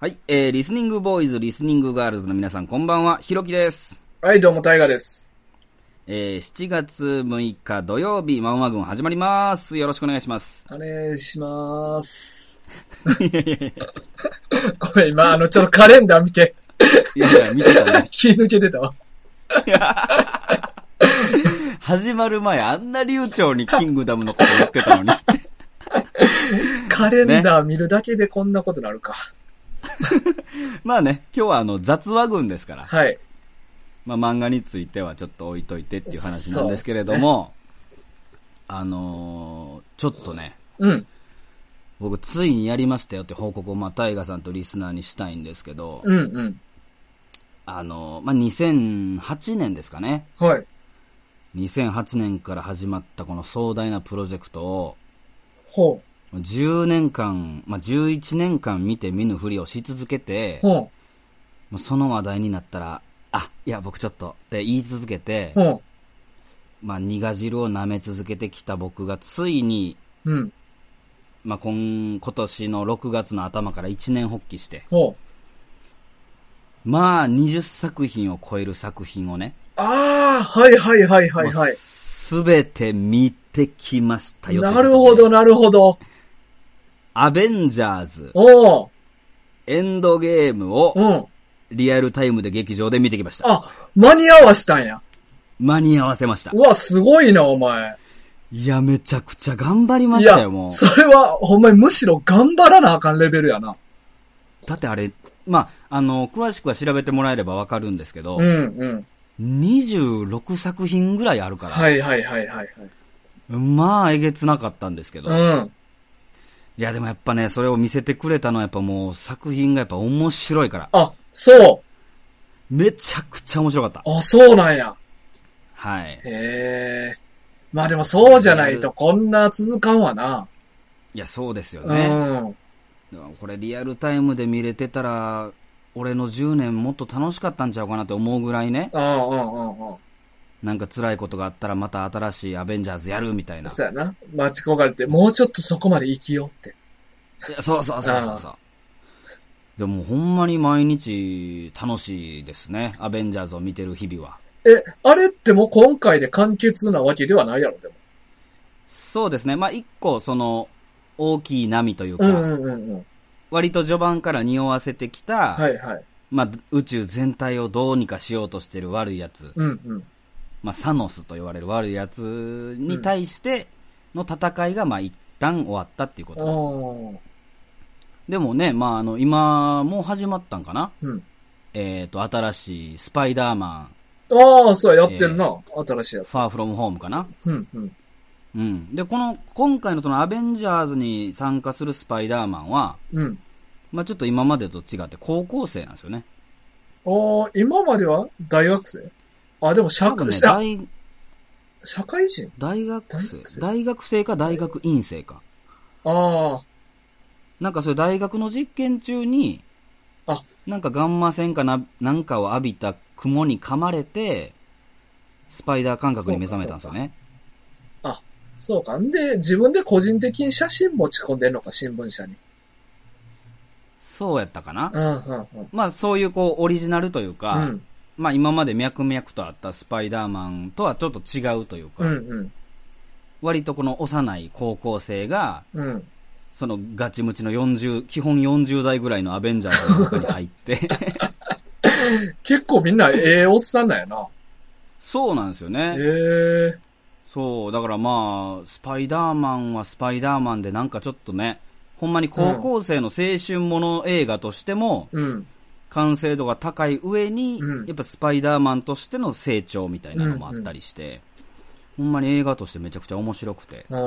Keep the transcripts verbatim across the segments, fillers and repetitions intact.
はい、えー、リスニングボーイズ、リスニングガールズの皆さん、こんばんは、ひろきです。 はい、どうも、タイガです。 えー、しちがつむいか土曜日、マンマ軍始まります。よろしくお願いします。 お願いします。いやいやいやごめん、今、あの、ちょっとカレンダー見て。 いやいや、見てたね。 気抜けてたわ。 始まる前、あんな流暢にキングダムのこと言ってたのに。 カレンダー見るだけでこんなことなるか。 まあね、今日はあの雑話群ですから。 はい。 まあ漫画についてはちょっと置いといてっていう話なんですけれども、ね、あのー、ちょっとね、 うん。 僕ついにやりましたよって報告をまあタイガさんとリスナーにしたいんですけど、 うんうん。 あのー、まあにせんはちねんですかね。 はい。 にせんはちねんから始まったこの壮大なプロジェクトを、 ほう。 じゅうねんかん、まあ、じゅういちねんかん見て見ぬふりをし続けて、 ほう。 もうその話題になったら、あ、いや僕ちょっとって言い続けて、 ほう。 まあ、苦汁を舐め続けてきた僕がついに、 うん。 まあ、今、今年のろくがつの頭から一年発起して、 ほう。まあ、にじゅっさくひんを超える作品をね。 ああ、はいはいはいはいはい。 すべて見てきましたよ。 なるほどなるほど。 アベンジャーズ、 おー。 エンドゲームを、 うん。 リアルタイムで劇場で見てきました。 あ、間に合わしたんや。 間に合わせました。 うわ、すごいな、お前。 いや、めちゃくちゃ頑張りましたよ、もう。 それは、お前むしろ頑張らなあかんレベルやな。 だってあれ、まあ、あの、詳しくは調べてもらえればわかるんですけど、 うんうん。 にじゅうろくさくひんぐらいあるから。 はいはいはいはい、はい。 まあ、えげつなかったんですけど。 うん。 いや、でもやっぱね、それを見せてくれたのはやっぱもう作品がやっぱ面白いから。 あ、そう。 めちゃくちゃ面白かった。 あ、そうなんや。 はい。 へえ。まあでもそうじゃないとこんな続かんわな。 いや、そうですよね。うん。これリアルタイムで見れてたら、俺のじゅうねんもっと楽しかったんちゃうかなって思うぐらいね。 うんうんうんうん。 なんか辛いことがあったらまた新しいアベンジャーズやるみたいな。 そうやな。待ち焦がれて、もうちょっとそこまで生きようって。 いや、そうそうそうそうそう。でもほんまに毎日楽しいですね。アベンジャーズを見てる日々は。 え、あれってもう今回で完結なわけではないやろ、でも。 そうですね。まあ、一個その大きい波というか、 うんうんうんうん、 割と序盤から匂わせてきた、 はいはい。 まあ、宇宙全体をどうにかしようとしてる悪いやつ。 うんうん。 まあ、サノスと言われる悪いやつに対しての戦いが、まあ、一旦終わったっていうこと、うん、でもね、まあ、あの、今、もう始まったんかな、うん、えっと、新しいスパイダーマン。ああ、そうやってるな、えー、新しいやつ。 ファーフロムホームかな、 うんうん。 うん。で、この、今回のそのアベンジャーズに参加するスパイダーマンは、うん。まあちょっと今までと違って高校生なんですよね。 ああ、今までは大学生？あ、でも社会、ね、大社会人大学生大学生か大学院生か。 ああ。 なんかそれ大学の実験中に、あ、なんかガンマ線かな、なんかを浴びた雲に噛まれて、スパイダー感覚に目覚めたんですよね。 あ、そうか。んで、自分で個人的に写真持ち込んでんのか、新聞社に。 そうやったかな、 うんうんうん、 まあそういうこうオリジナルというか、うん、まあ今まで脈々とあったスパイダーマンとはちょっと違うというか、うんうん、割とこの幼い高校生が、うん、そのガチムチのよんじゅう、基本よんじゅう代ぐらいのアベンジャーズの中に入って、 結構みんなええおっさんなんやな。 そうなんですよね。 へー。 そう、だからまあ、スパイダーマンはスパイダーマンでなんかちょっとね、ほんまに高校生の青春もの映画としても、うん、完成度が高い上に、うん、やっぱスパイダーマンとしての成長みたいなのもあったりして、うんうん、ほんまに映画としてめちゃくちゃ面白くて。 うん。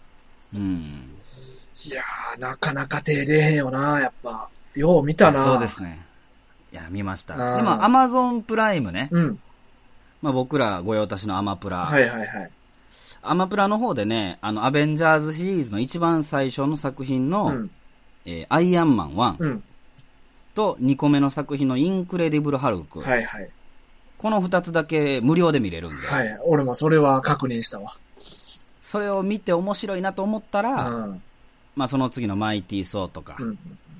いやー、なかなか手出へんよな、やっぱ。よう見たな。 そうですね。いや、見ました。でも、アマゾンプライムね。うん。まあ僕ら御用達のアマプラ。 はいはいはい。 アマプラの方でね、あの、アベンジャーズシリーズの一番最初の作品の、うん、えー、アイアンマンワン、うん、とにこめの作品のインクレディブル・ハルク。 はいはい。 このふたつだけ無料で見れるんで。 はい。俺もそれは確認したわ。 それを見て面白いなと思ったら、うん、まあその次のマイティー・ソーとか、うん、キ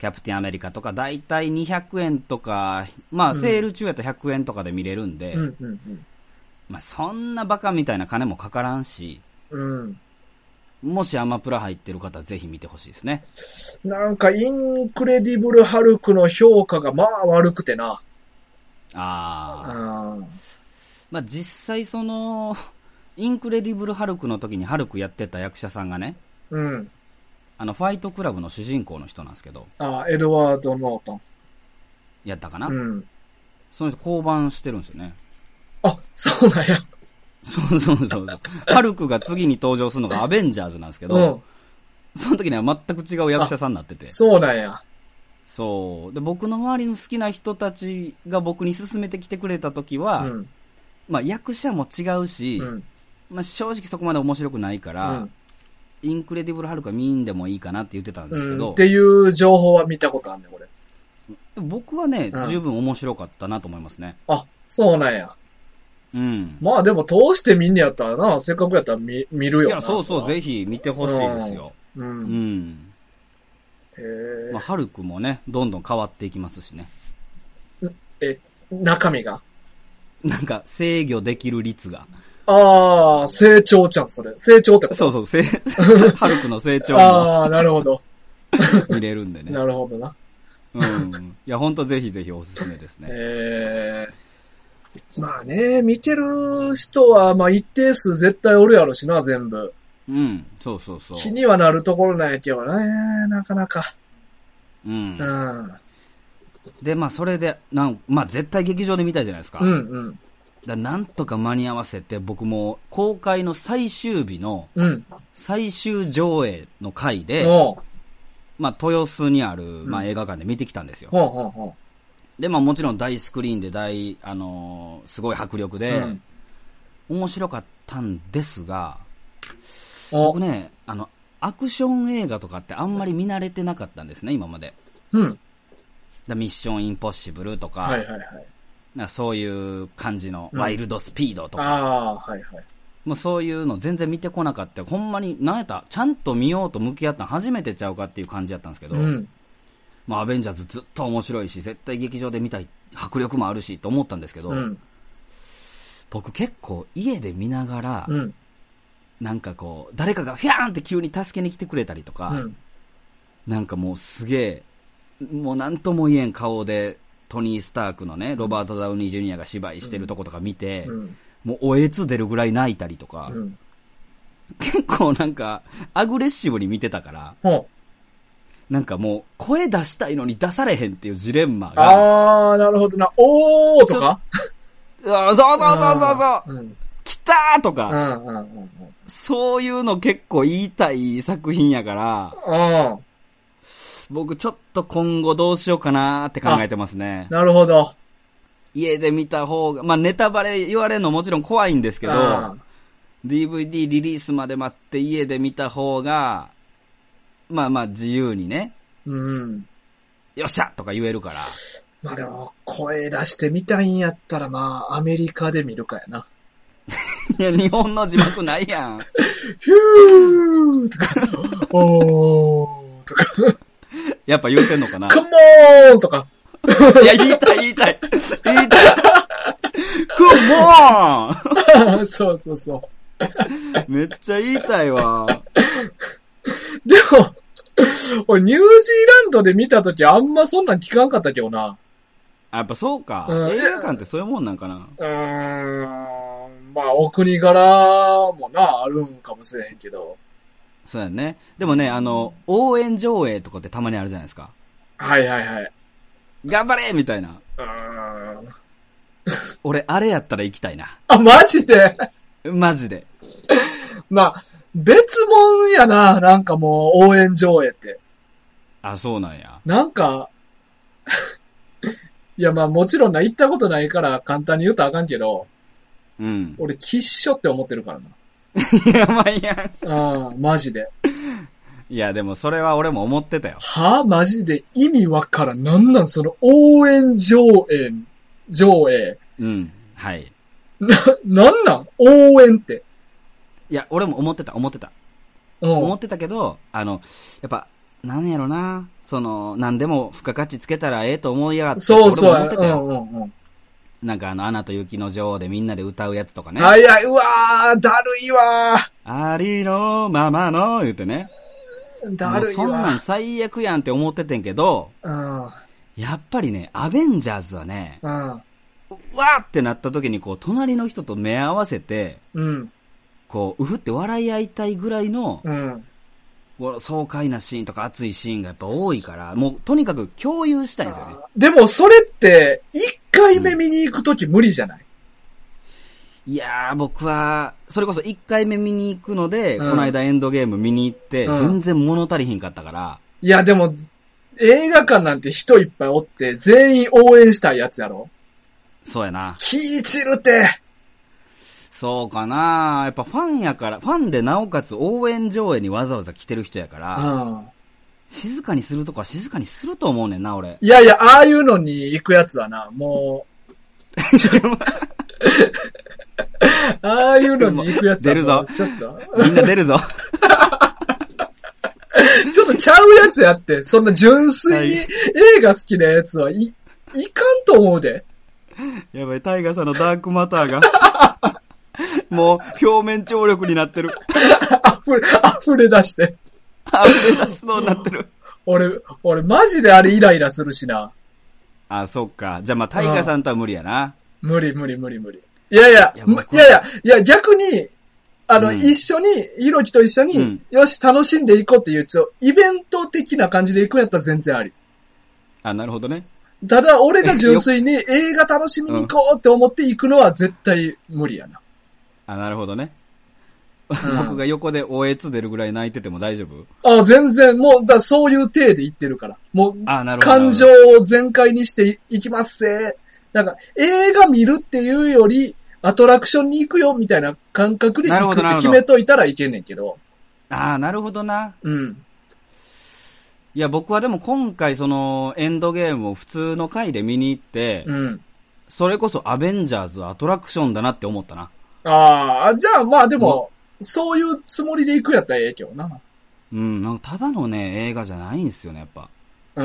キャプテンアメリカとか、だいたいにひゃくえんとか、まあ、セール中やとひゃくえんとかで見れるんで、 うんうんうん、 まあ、そんなバカみたいな金もかからんし、 うん、 もしアマプラ入ってる方はぜひ見てほしいですね。 なんか、インクレディブル・ハルクの評価がまあ悪くてな。 ああ。 まあ、実際その、インクレディブル・ハルクの時にハルクやってた役者さんがね、 うん。 あの、ファイトクラブの主人公の人なんですけど。 ああ、エドワード・ノートン。 やったかな、 うん。 その人降板してるんですよね。 あ、そうなんや。 そうそうそうそう。ハルクが次に登場するのがアベンジャーズなんですけど、うん、その時には全く違う役者さんになってて。 そうなんや。 そう。で、僕の周りの好きな人たちが僕に勧めてきてくれた時は、うん、まあ役者も違うし、うん、まあ正直そこまで面白くないから、うん、インクレディブル・ハルクは見んでもいいかなって言ってたんですけど、 うん、っていう情報は見たことあるね、これ。 僕はね、うん、十分面白かったなと思いますね。 あ、そうなんや。 うん。 まあでも通して見んねやったらな、せっかくやったら見、見るよな。 いや、そうそう、ぜひ見てほしいですよ。 うん。うん。 うん、へえ。まあ、ハルクもね、どんどん変わっていきますしね。 え、中身がなんか、制御できる率が。 ああ、成長ちゃん、それ。成長ってことそうそう、ハルクの成長も。 ああ、なるほど。 見れるんでね。 なるほどな。 うん。いや、ほんとぜひぜひおすすめですね。 ええ。まあね、見てる人は、まあ一定数絶対おるやろしな、全部。 うん、そうそうそう。 気にはなるところなんやけどね、なかなか。 うん。 うん。 で、まあそれで、なん、まあ絶対劇場で見たいじゃないですか。 うんうん。 だなんとか間に合わせて、僕も公開の最終日の、最終上映の回で、うん、まあ豊洲にある、まあ映画館で見てきたんですよ。 うんほうほうほうで、まあもちろん大スクリーンで大、あのー、すごい迫力で、うん、面白かったんですが、僕ね、あの、アクション映画とかってあんまり見慣れてなかったんですね、今まで。 うん。 だミッションインポッシブルとか、 はいはいはい。 なんかそういう感じの、ワイルドスピードとか、 うん、ああ、はいはい。 もうそういうの全然見てこなかった。ほんまに、なんやった、ちゃんと見ようと向き合ったの初めてちゃうかっていう感じだったんですけど、うんまあ、アベンジャーズずっと面白いし、絶対劇場で見たい、迫力もあるし、と思ったんですけど、うん、僕結構家で見ながら、うん、なんかこう、誰かがフィャーンって急に助けに来てくれたりとか、うん、なんかもうすげえ、もうなんとも言えん顔で、トニー・スタークのね、ロバート・ダウニー・ジュニアが芝居してるとことか見て、うん、もうおえつ出るぐらい泣いたりとか、結構なんか、アグレッシブに見てたから、なんかもう、声出したいのに出されへんっていうジレンマが。 あー、なるほどな。おーとかそうそうそうそうそう、うん、来たーとか、うんうんうんうん、そういうの結構言いたい作品やから、うん、僕ちょっと今後どうしようかなーって考えてますね。 なるほど。 家で見た方が、まあネタバレ言われるのもちろん怖いんですけど、ディーブイディー リリースまで待って家で見た方が、まあまあ自由にね。うん。よっしゃとか言えるから。 まあでも、声出してみたいんやったらまあ、アメリカで見るかやな。 いや、日本の字幕ないやん。 ヒューとか、おーとか。 やっぱ言うてんのかな。 カモーンとか。 いや、言いたい言いたい。言いたい。カモーンそうそうそう。 めっちゃ言いたいわ。 でも、俺ニュージーランドで見たときあんまそんなん聞かんかったけどな。 あ、やっぱそうか。うん、映画館ってそういうもんなんかな。 うーん。まあ、お国柄もな、あるんかもしれへんけど。 そうやね。でもね、あの、応援上映とかってたまにあるじゃないですか。 はいはいはい。 頑張れみたいな。 うーん。 俺、あれやったら行きたいな。 あ、マジでマジで。 まあ、別物やな、なんかもう応援上映って。 あ、そうなんや。 なんか、いやまあもちろんな、行ったことないから簡単に言うとあかんけど、うん。俺、きっしょって思ってるからな。やばいやん。ああ、マジで。 いや、でもそれは俺も思ってたよ。 はぁマジで意味わからん。なんなんその応援上映、上映。 うん。はい。 な、なんなん応援って。 いや、俺も思ってた、思ってた。うん。思ってたけど、あの、やっぱ、なんやろな。 その、何でも付加価値つけたらええと思いやがって。 そうそう。 うんうんうん。なんかあの、アナと雪の女王でみんなで歌うやつとかね。 はいはい、うわー、だるいわー。ありのままの、言うてね。 だるいわ。 そんなん最悪やんって思っててんけど、 うん、 やっぱりね、アベンジャーズはね、 うん、うわーってなった時にこう、隣の人と目合わせて、 うん、 こう、うふって笑い合いたいぐらいの、 うん、 爽快なシーンとか熱いシーンがやっぱ多いから、もうとにかく共有したいんですよね。 でもそれって、一回目見に行くとき無理じゃない、 うん、いやー、僕は、それこそ一回目見に行くので、うん、この間エンドゲーム見に行って、うん、全然物足りひんかったから。 いや、でも、映画館なんて人いっぱいおって、全員応援したいやつやろ。 そうやな。 気ぃ散るて。 そうかな。やっぱファンやから、ファンでなおかつ応援上映にわざわざ来てる人やから、うん、静かにするとこは静かにすると思うねんな、俺。 いやいや、ああいうのに行くやつはな、もう、ああいうのに行くやつは出るぞ。 ちょっと。 みんな出るぞ。 ちょっとちゃうやつやって、そんな純粋に映画好きなやつはい、いかんと思うで。 やばい、タイガーさんのダークマターが。もう、表面張力になってる。 溢れ、溢れ出して。 溢れ出すのになってる。 俺、俺マジであれイライラするしな。 あ、そっか。じゃあまあ、タイガーさんとは無理やな。 無理無理無理無理。いやいや、いやいやいや、いや逆に、あの、うん、一緒に、ひろきと一緒に、うん、よし、楽しんでいこうっていう、ちょ、イベント的な感じで行くんやったら全然あり。 あ、なるほどね。ただ、俺が純粋に映画楽しみに行こうって思って行くのは絶対無理やな。 あ、なるほどね。うん、僕が横でおえつ出るぐらい泣いてても大丈夫？ あ、全然、もう、だそういう体で言ってるから。もう、あ、なるほど、感情を全開にしていきますせー。なんか、映画見るっていうより、アトラクションに行くよみたいな感覚で行くって決めといたらいけんねんけど。 ああ、なるほどな。 うん。 いや、僕はでも今回そのエンドゲームを普通の回で見に行って、 うん。 それこそアベンジャーズはアトラクションだなって思ったな。 ああ、じゃあまあでも、そういうつもりで行くやったらええけどな。 うん、なんかただのね、映画じゃないんですよね、やっぱ。 うん。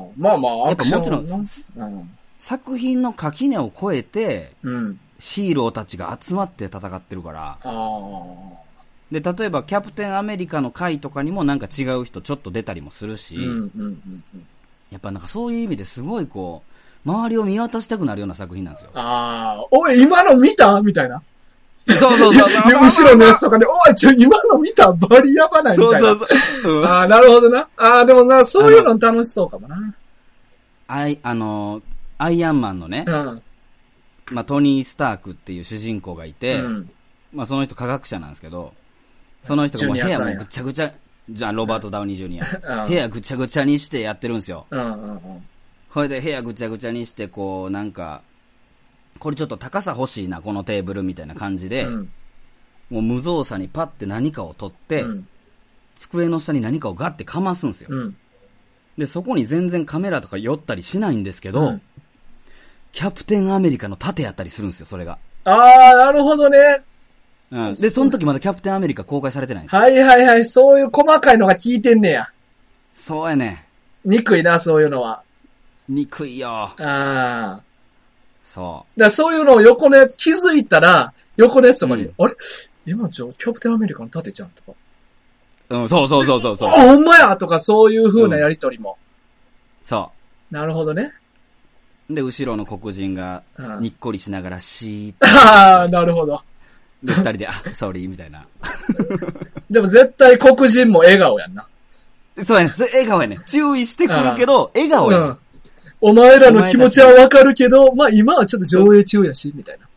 まあまあ、アクション。 やっぱもちろん、うん、作品の垣根を越えて、 うん。 ヒーローたちが集まって戦ってるから。 あで、例えばキャプテンアメリカの回とかにもなんか違う人ちょっと出たりもするし、 うんうんうんうん、 やっぱなんかそういう意味ですごいこう、周りを見渡したくなるような作品なんですよ。 ああ、おい、今の見たみたいな。 そうそうそう。 後ろのやつとかで、おい、ちょ、今の見たバリやばないみたいな。そうそうそう。うん、ああ、なるほどな。ああ、でもな、そういうの楽しそうかもな。 あい、あの、アイアンマンのね、 うん、 まあ、トニー・スタークっていう主人公がいて、 うん、 まあ、その人科学者なんですけど、その人がもう部屋もぐちゃぐちゃ、じゃあロバート・ダウニー・ジュニア、うん、部屋ぐちゃぐちゃにしてやってるんですよ。 うんうんうん、 これで部屋ぐちゃぐちゃにして、こう、なんか、これちょっと高さ欲しいな、このテーブルみたいな感じで、うん、もう無造作にパッて何かを取って、うん、机の下に何かをガッてかますんですよ、 うん。 で、そこに全然カメラとか寄ったりしないんですけど、うん、キャプテンアメリカの盾やったりするんですよ、それが。 あー、なるほどね。 うん。で、その時まだキャプテンアメリカ公開されてないんです。 はいはいはい、そういう細かいのが効いてんねや。 そうやね。 憎いな、そういうのは。 憎いよ。ああ。 そう。 だからそういうのを横のやつ、気づいたら、横のやつとかに、うん、あれ今ちょ、キャプテンアメリカの盾ちゃんとか。 うん、そうそうそうそうそう。 あ、ほんまやとか、そういう風なやりとりも、 うん。そう。なるほどね。 で、後ろの黒人が、にっこりしながらシーッと。ああ、なるほど。 で、二人で、あ、ソーリーみたいな。 でも絶対黒人も笑顔やんな。 そうやね。笑顔やね。注意してくるけど、笑顔やね、うん。 お前らの気持ちはわかるけど、まあ今はちょっと上映中やし、みたいな。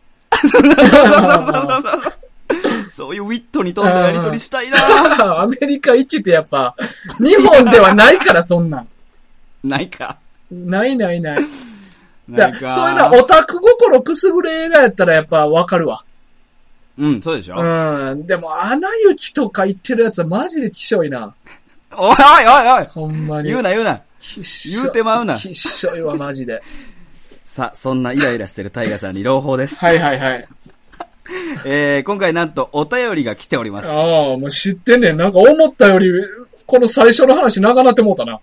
そういうウィットに富んだやりとりしたいな。 アメリカ行けてやっぱ、日本ではないからそんなん。 ないか。 ないないない。だからそういうのはオタク心くすぐる映画やったらやっぱわかるわ。 うん、そうでしょ。 うん。でも、アナ雪とか言ってるやつはマジできしょいな。 おいおいおいおいほんまに。 言うな言うな。 きっしょ言うてまうな。 きっしょいわ、マジで。 さあ、そんなイライラしてるタイガさんに朗報です。 はいはいはい。 えー、今回なんとお便りが来ております。 ああ、もう知ってんねん。なんか思ったより、この最初の話長なってもうたな。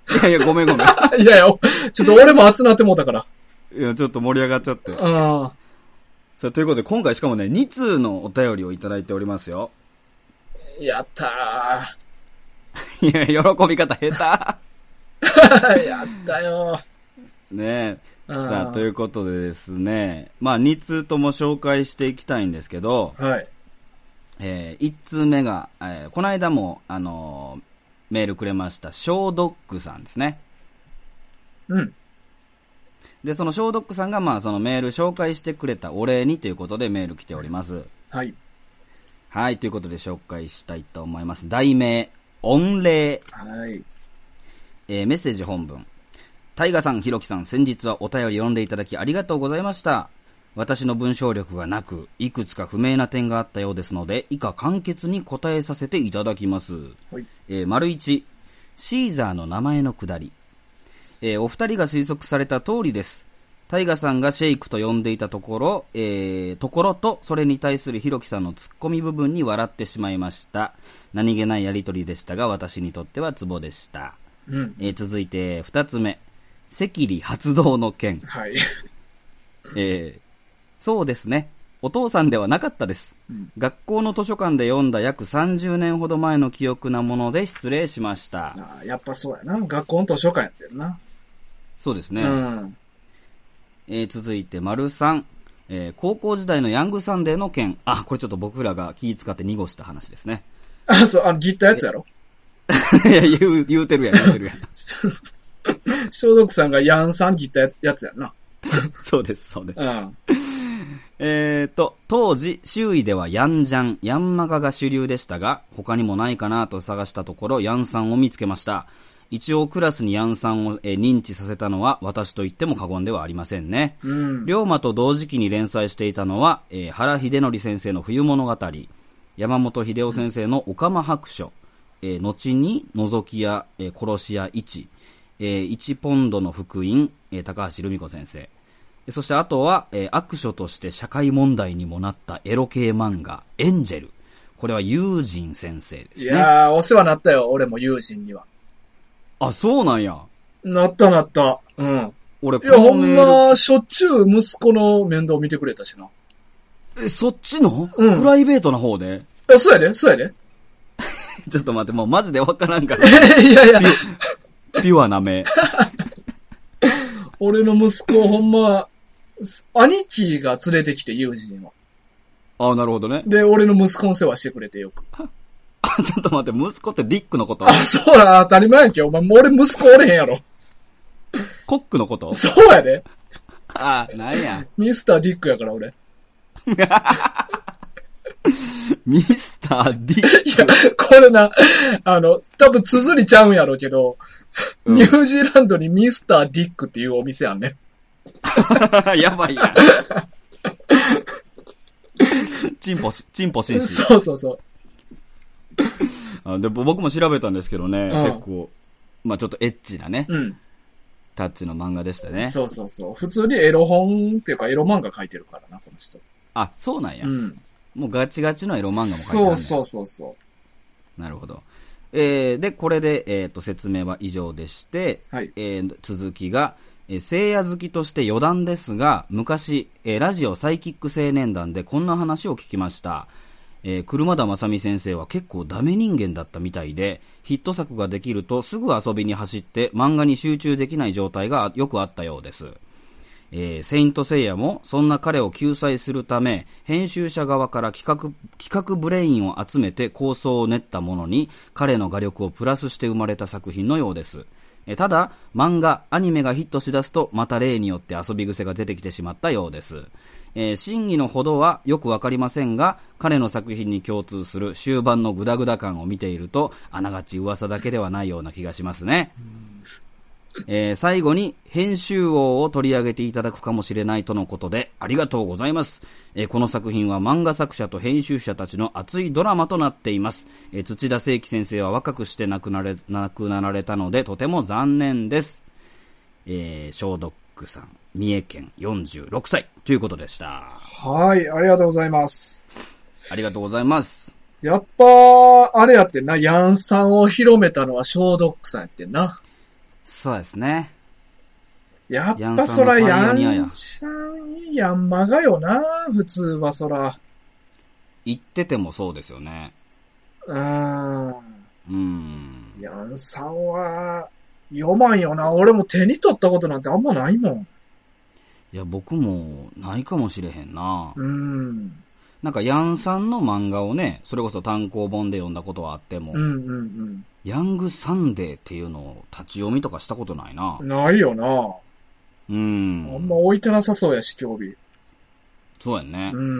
いやいや、ごめんごめん。 いやいや、ちょっと俺も熱なってもうたから。 いや、ちょっと盛り上がっちゃって。 ああ。 さあ、ということで、今回しかもね、に通のお便りをいただいておりますよ。 やったー。いや、喜び方下手。やったよ。 ねえ。さあ、ということでですね、まあ、に通とも紹介していきたいんですけど、 はい。 えー、いち通目が、えー、この間も、あのー、メールくれました、ショードッグさんですね。 うん。 で、そのショードッグさんが、まあ、そのメール紹介してくれたお礼にということでメール来ております。 はい。 はい、ということで紹介したいと思います。題名、御礼。 はい。 えー、メッセージ本文。タイガさん、ヒロキさん、先日はお便り読んでいただきありがとうございました。私の文章力がなく、いくつか不明な点があったようですので、以下簡潔に答えさせていただきます。 はい。 えー、丸一、シーザーの名前のくだり。えー、お二人が推測された通りです。タイガさんがシェイクと呼んでいたところ、えー、ところと、それに対するヒロキさんのツッコミ部分に笑ってしまいました。何気ないやりとりでしたが、私にとってはツボでした。 うん。 えー、続いて、二つ目。赤痢発動の件。 はい。 えー、そうですね。お父さんではなかったです。うん、学校の図書館で読んだ約さんじゅうねんほど前の記憶なもので失礼しました。 ああ、やっぱそうやな。学校の図書館やってるな。 そうですね。 うん。 えー、続いて、丸三。えー、高校時代のヤングサンデーの件。あ、これちょっと僕らが気使って濁した話ですね。 あ、そう、あの、ギったやつやろいや、言う、言うてるやん、言うてるやん。 消毒さんがヤンさんギったやつやんな。 そうです、そうです。 うん。 えーと、当時、周囲ではヤンジャン、ヤンマガが主流でしたが、他にもないかなと探したところ、ヤンさんを見つけました。一応クラスにヤンさんを、えー、認知させたのは私と言っても過言ではありませんね。 うん。 龍馬と同時期に連載していたのは、えー、原秀則先生の冬物語、山本秀夫先生のオカマ白書、えー、後に覗き屋、えー、殺し屋一、えー、一ポンドの福音、えー、高橋留美子先生。そしてあとは、えー、悪書として社会問題にもなったエロ系漫画、エンジェル。これはユージン先生ですね。 いやー、お世話になったよ、俺もユージンには。 あ、そうなんや。 なったなった。うん。 俺、 いや、ほんま、しょっちゅう息子の面倒見てくれたしな。 え、そっちの、 うん、 プライベートな方であ、そうやで、そうやで。 ちょっと待って、もうマジでわからんから。 いやいや。 ピュ、ピュアな目。 俺の息子、ほんま、兄貴が連れてきて、友人を。 ああ、なるほどね。 で、俺の息子の世話してくれてよく。 あ、ちょっと待って、息子ってディックのこと？ あ、そうだ、当たり前やんけ。お前、もう俺息子おれへんやろ。 コックのこと？ そうやで。 ああ、なんや。 ミスターディックやから、俺。 ミスターディック。 いや、これな、あの、多分綴りちゃうんやろうけど、うん、ニュージーランドにミスターディックっていうお店あんね。 やばいやん。チンポ、チンポ紳士。 そうそうそう。 あで僕も調べたんですけどね、うん、結構、まあちょっとエッチなね、 うん、 タッチの漫画でしたね。 そうそうそう。普通にエロ本っていうかエロ漫画描いてるからな、この人。 あ、そうなんや。 うん、 もうガチガチのエロ漫画も描いてる、 ね。そうそうそうそう。 なるほど。えー、で、これで、えっと、説明は以上でして、 はい、 えー、続きが、えー、聖夜好きとして余談ですが、昔、えー、ラジオサイキック青年団でこんな話を聞きました。えー、車田正美先生は結構ダメ人間だったみたいで、ヒット作ができるとすぐ遊びに走って漫画に集中できない状態がよくあったようです。えー、セイントセイヤもそんな彼を救済するため、編集者側から企画、企画ブレインを集めて構想を練ったものに、彼の画力をプラスして生まれた作品のようです。えー、ただ、漫画、アニメがヒットしだすと、また例によって遊び癖が出てきてしまったようです。えー、真偽のほどはよくわかりませんが、彼の作品に共通する終盤のグダグダ感を見ていると、あながち噂だけではないような気がしますね。えー、最後に編集王を取り上げていただくかもしれないとのことで、ありがとうございます。えー、この作品は漫画作者と編集者たちの熱いドラマとなっています。えー、土田聖輝先生は若くして亡くなれ、亡くなられたのでとても残念です。えー、ショードックさん、三重県よんじゅうろくさいということでした。 はい、ありがとうございます。 ありがとうございます。 やっぱ、あれやってんな、ヤンさんを広めたのはショードックさんやってんな。 そうですね。 やっぱそらヤンシャンヤンマガよな、普通はそら。 言っててもそうですよね。 うーん。 うん。 ヤンさんは、読まんよな。俺も手に取ったことなんてあんまないもん。 いや、僕もないかもしれへんな。 うん。 なんかヤンさんの漫画をね、それこそ単行本で読んだことはあっても、 うんうんうん。 ヤングサンデーっていうのを立ち読みとかしたことないな。 ないよな。 うん。 あんま置いてなさそうやし、興味。 そうやね。 うん。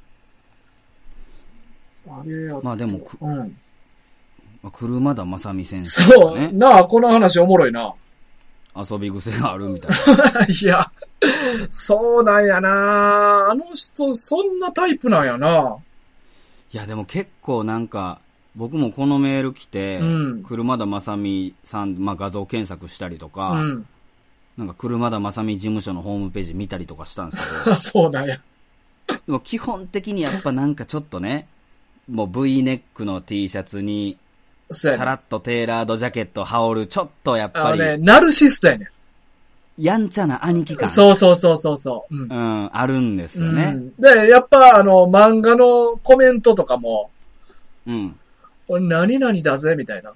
あれやまあでも、 うん。 車田正美先生、ね。そう。なあ、この話おもろいな。 遊び癖があるみたいな。いや、そうなんやな。あの人、そんなタイプなんやな。 いや、でも結構なんか、僕もこのメール来て、うん、車田正美さん、まあ、画像検索したりとか、うん、なんか車田正美事務所のホームページ見たりとかしたんですけど。 そうなんや。 でも基本的にやっぱなんかちょっとね、もう V ネックの T シャツに、さらっとテーラードジャケット羽織る、ちょっとやっぱり。 あのね、ナルシストやねん。 やんちゃな兄貴感。 そうそうそうそうそう、うん。 うん、あるんですよね。うん、 で、やっぱあの、漫画のコメントとかも、 うん。 俺何々だぜ、みたいな。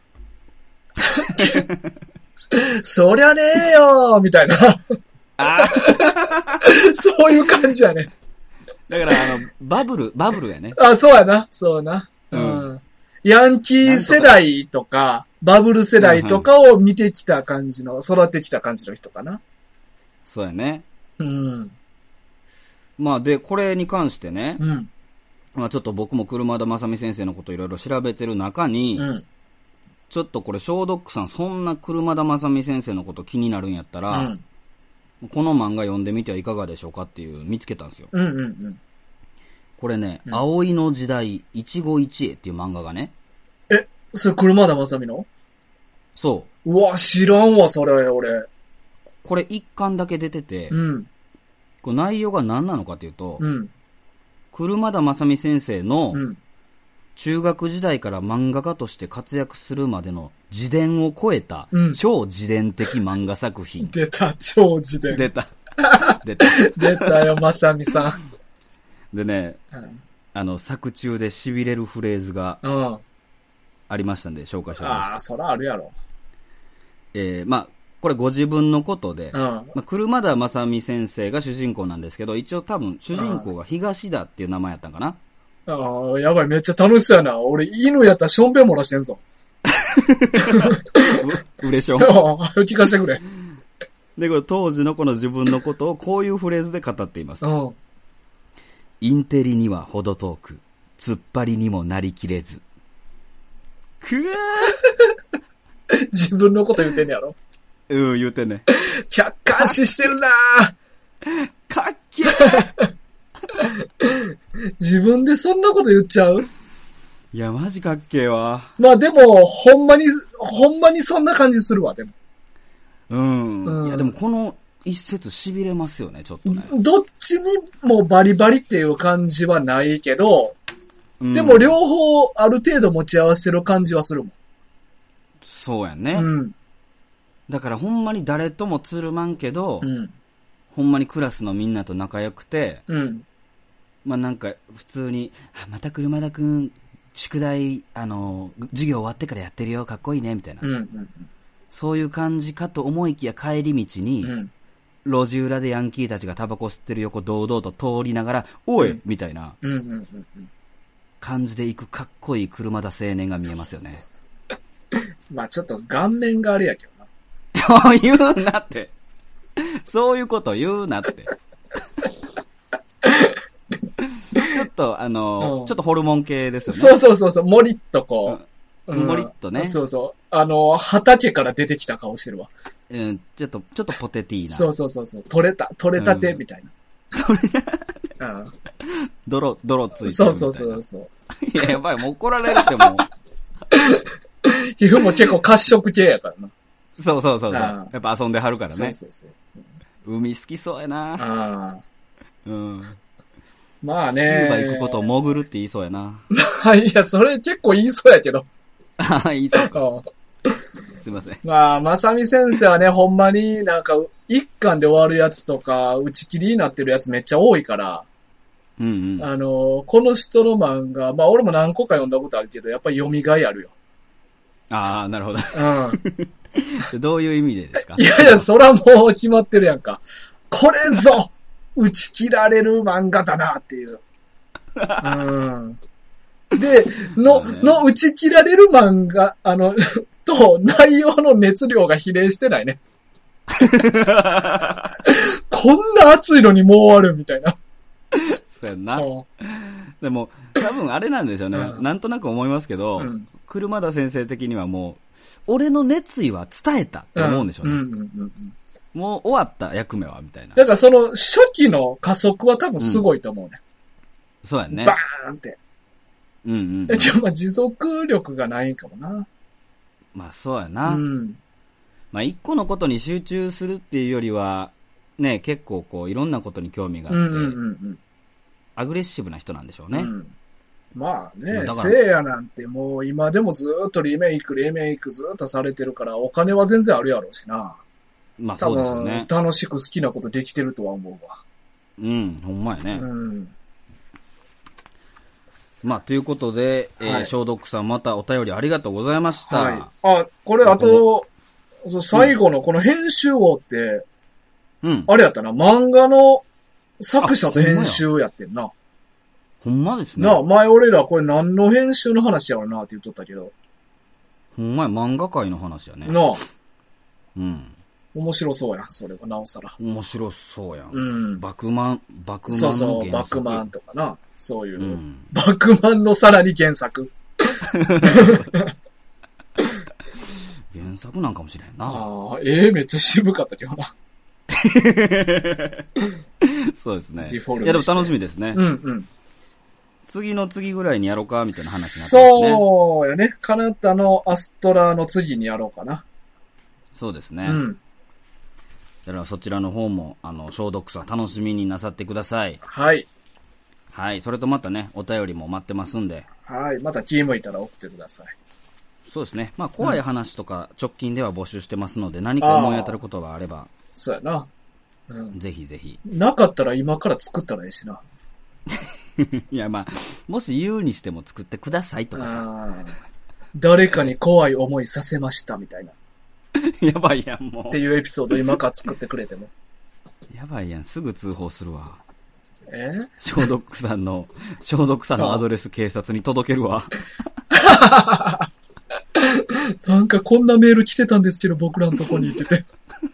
そりゃねえよみたいな。 あそういう感じやね。 だからあの、バブル、バブルやね。 あ、そうやな、そうな。うん。うん、ヤンキー世代とか、バブル世代とかを見てきた感じの、育ってきた感じの人かな。 そうやね。 うん。 まあで、これに関してね、 うん。 まあちょっと僕も車田正美先生のこといろいろ調べてる中に、うん、ちょっとこれ、ショードックさん、そんな車田正美先生のこと気になるんやったら、うん、この漫画読んでみてはいかがでしょうかっていう見つけたんですよ。 うんうんうん。 これね、うん、葵の時代、一期一会っていう漫画がね。 え、それ車田正美の？ そう。 うわ、知らんわ、それ、俺。 これ一巻だけ出てて、 うん。 これ内容が何なのかっていうと、 うん。 車田正美先生の、中学時代から漫画家として活躍するまでの自伝を超えた、超自伝的漫画作品。 出た、超自伝。 出た。出た。 出たよ、正美さん。でね、うん、あの、作中で痺れるフレーズが、ありましたんで、紹介しておきます。 ああ、そらあるやろ。 えー、まあ、これご自分のことで、 うん、 まあ、車田正美先生が主人公なんですけど、一応多分主人公が東田っていう名前やったんかな。 ああ、やばい、めっちゃ楽しそうやな。俺、犬やったらションベン漏らしてんぞ。 う、うれしょん。 聞かせてくれ。 で、これ当時のこの自分のことをこういうフレーズで語っています。 うん、 インテリには程遠く、突っ張りにもなりきれず。くわー自分のこと言ってんやろ。 うん、言うてんね。 客観視してるなぁ。かっけー自分でそんなこと言っちゃう？ いや、マジかっけーわ。 まあでも、ほんまに、ほんまにそんな感じするわ、でも。 うん。うん、いや、でもこの一節痺れますよね、ちょっとね。 どっちにもバリバリっていう感じはないけど、うん、でも両方ある程度持ち合わせてる感じはするもん。 そうやね。 うん。 だからほんまに誰ともつるまんけど、 うん、 ほんまにクラスのみんなと仲良くて、 うん、 まあなんか普通に、また車田くん、宿題、あの、授業終わってからやってるよ、かっこいいね、みたいな。 うんうんうん、 そういう感じかと思いきや帰り道に、うん、路地裏でヤンキーたちがタバコ吸ってる横堂々と通りながら、おい、うん、みたいな感じで行くかっこいい車田青年が見えますよね。 まあちょっと顔面があれやけどな。 言うなって。そういうこと言うなって。ちょっと、あの、うん、ちょっとホルモン系ですよね。 そうそうそうそう、もりっとこう。うん、もりっとね。 そうそう。あの、畑から出てきた顔してるわ。 うん、ちょっと、ちょっとポテティーな。 そうそうそうそう。取れた、取れたてみたいな。取れたうん。 泥、泥ついてるみたいな。 そうそうそうそう。 いや、やばい、もう怒られるってもう。 皮膚も結構褐色系やからな。 そうそうそうそう。やっぱ遊んではるからね。 そうそうそう。 海好きそうやな。 ああ。 うん。 まあね。 スキューバ行くことを潜るって言いそうやな。 いや、それ結構言いそうやけど。 ああ、言いそうか。 すいません。 まあ、まさみ先生はね、ほんまになんか、一巻で終わるやつとか、打ち切りになってるやつめっちゃ多いから、 うんうん。 あの、この人の漫画、まあ俺も何個か読んだことあるけど、やっぱり読みがいあるよ。 ああ、なるほど。 うん。 どういう意味でですか？ いやいや、そらもう決まってるやんか。これぞ打ち切られる漫画だなっていう。うん。で、の、ね、の打ち切られる漫画、あの、と内容の熱量が比例してないね。こんな熱いのにもう終わるみたいな。 そうやんな。でも、多分あれなんですよね。うん、なんとなく思いますけど、うん、車田先生的にはもう、俺の熱意は伝えたって思うんでしょうね。うんうんうんうん、もう終わった役目はみたいな。 だからその初期の加速は多分すごいと思うね。 うん、そうやね。 バーンって。 うんうん、うん。 でもまあ持続力がないかもな。 まあそうやな。うん。まあ一個のことに集中するっていうよりは、ね、結構こういろんなことに興味があって、うんうんうんうん、アグレッシブな人なんでしょうね。うん、 まあね、聖夜なんてもう今でもずっとリメイク、リメイクずっとされてるからお金は全然あるやろうしな。 まあそうですよね。 多分楽しく好きなことできてるとは思うわ。 うん、ほんまやね。うん。まあ、ということで、はい、えー、消毒さんまたお便りありがとうございました。はい。 あ、これあと、最後のこの編集王って、うん。あれやったな、漫画の作者と編集やってんな。 ほんまですね。 なあ、前俺らこれ何の編集の話やろなって言っとったけど。 ほんまや、漫画界の話やね。 なあ。 うん。 面白そうやん、それはなおさら。 面白そうやん。うん。バクマン、バクマンのそうそう、バクマンとかな。そういう、うん、バクマンのさらに原作。 原作なんかもしれんな。 ああ、ええー、めっちゃ渋かったけどな。 そうですね。ディフォルメ。いやでも楽しみですね。 うんうん。 次の次ぐらいにやろうかみたいな話になってますね。そうやね。カナタのアストラの次にやろうかな。 そうですね。うん。だからそちらの方も、あの、消毒さん楽しみになさってください。 はい。 はい。それとまたね、お便りも待ってますんで。 はい。また気向いたら送ってください。 そうですね。まあ、怖い話とか直近では募集してますので、うん、何か思い当たることがあれば。 そうやな。 うん。ぜひぜひ。 なかったら今から作ったらいいしな。 いや、まあ、もし言うにしても作ってくださいとかさ。 誰かに怖い思いさせましたみたいな。 やばいやん、もう。 っていうエピソード今から作ってくれても。 やばいやん、すぐ通報するわ。 え消毒さんの、消毒さんのアドレス警察に届けるわ。 なんかこんなメール来てたんですけど、僕らのとこに行ってて。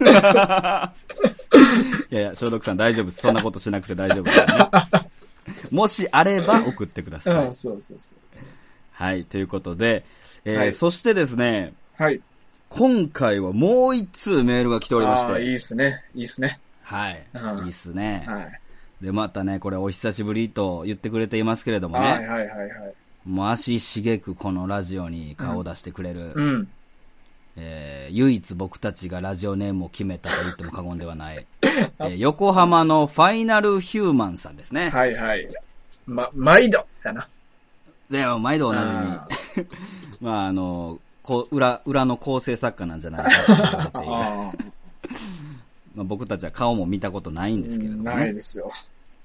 いやいや、消毒さん大丈夫です。そんなことしなくて大丈夫です、ね。もしあれば送ってください。 ああ、そうそうそう。 はい、ということで、えーはい、そしてですね、 はい。 今回はもう一通メールが来ておりまして。 ああ、いいっすね。いいっすね。 はい。いいっすね。 はい。 で、またね、これお久しぶりと言ってくれていますけれどもね。 はいはいはいはい。 もう足しげくこのラジオに顔を出してくれる。 うん。うん、 えー、唯一僕たちがラジオネームを決めたと言っても過言ではない。えー、横浜のファイナルヒューマンさんですね。 はいはい。ま、毎度だな。 でも毎度おなじみ。まああの、こ裏、裏の構成作家なんじゃないかと言われている。あまあ僕たちは顔も見たことないんですけれども、ね。 ないですよ。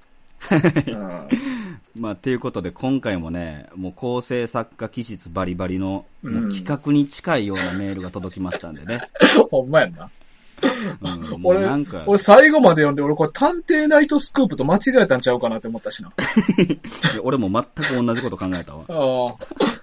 まあ、ということで今回もね、もう構成作家気質バリバリの、もう企画に近いようなメールが届きましたんでね。 ほんまやんな。 うん、俺、なんか俺最後まで読んで、俺これ探偵ナイトスクープと間違えたんちゃうかなって思ったしな。 俺も全く同じこと考えたわ。 あ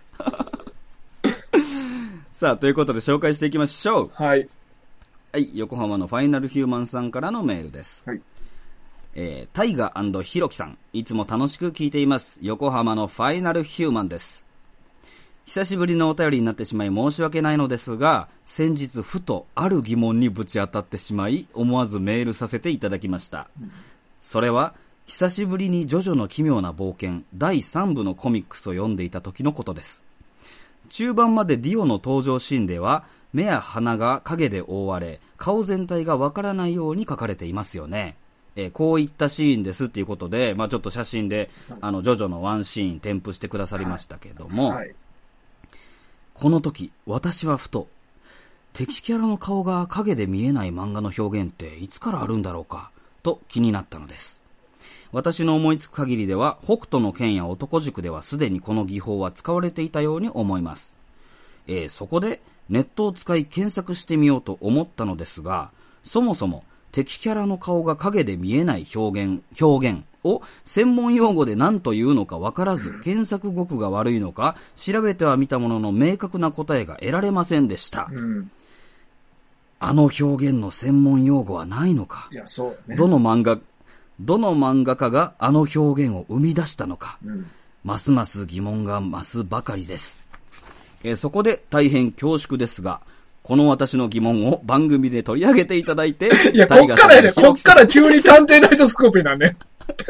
さあ、ということで紹介していきましょう。 はい。 はい、横浜のファイナルヒューマンさんからのメールです。 はい。 えー、タイガー&ヒロキさん、いつも楽しく聞いています。横浜のファイナルヒューマンです。久しぶりのお便りになってしまい申し訳ないのですが、先日ふとある疑問にぶち当たってしまい、思わずメールさせていただきました。うん、それは、久しぶりにジョジョの奇妙な冒険だいさんぶのコミックスを読んでいた時のことです。中盤までディオの登場シーンでは、目や鼻が影で覆われ、顔全体がわからないように描かれていますよね。えー、こういったシーンですっていうことで、まあちょっと写真で、はい、あの、ジョジョのワンシーン添付してくださりましたけども、はいはい、この時、私はふと、 敵キャラの顔が影で見えない漫画の表現っていつからあるんだろうかと気になったのです。私の思いつく限りでは、北斗の拳や男塾ではすでにこの技法は使われていたように思います。えー、そこでネットを使い検索してみようと思ったのですが、そもそも敵キャラの顔が影で見えない表現、表現を専門用語で何というのか分からず、検索語句が悪いのか調べてはみたものの明確な答えが得られませんでした。うん、あの表現の専門用語はないのか。 いや、そうね。 どの漫画、どの漫画家があの表現を生み出したのか、うん、ますます疑問が増すばかりです。えー、そこで大変恐縮ですが、この私の疑問を番組で取り上げていただいて、 いや、こっからやね、こっから急に探偵ナイトスクープになんね。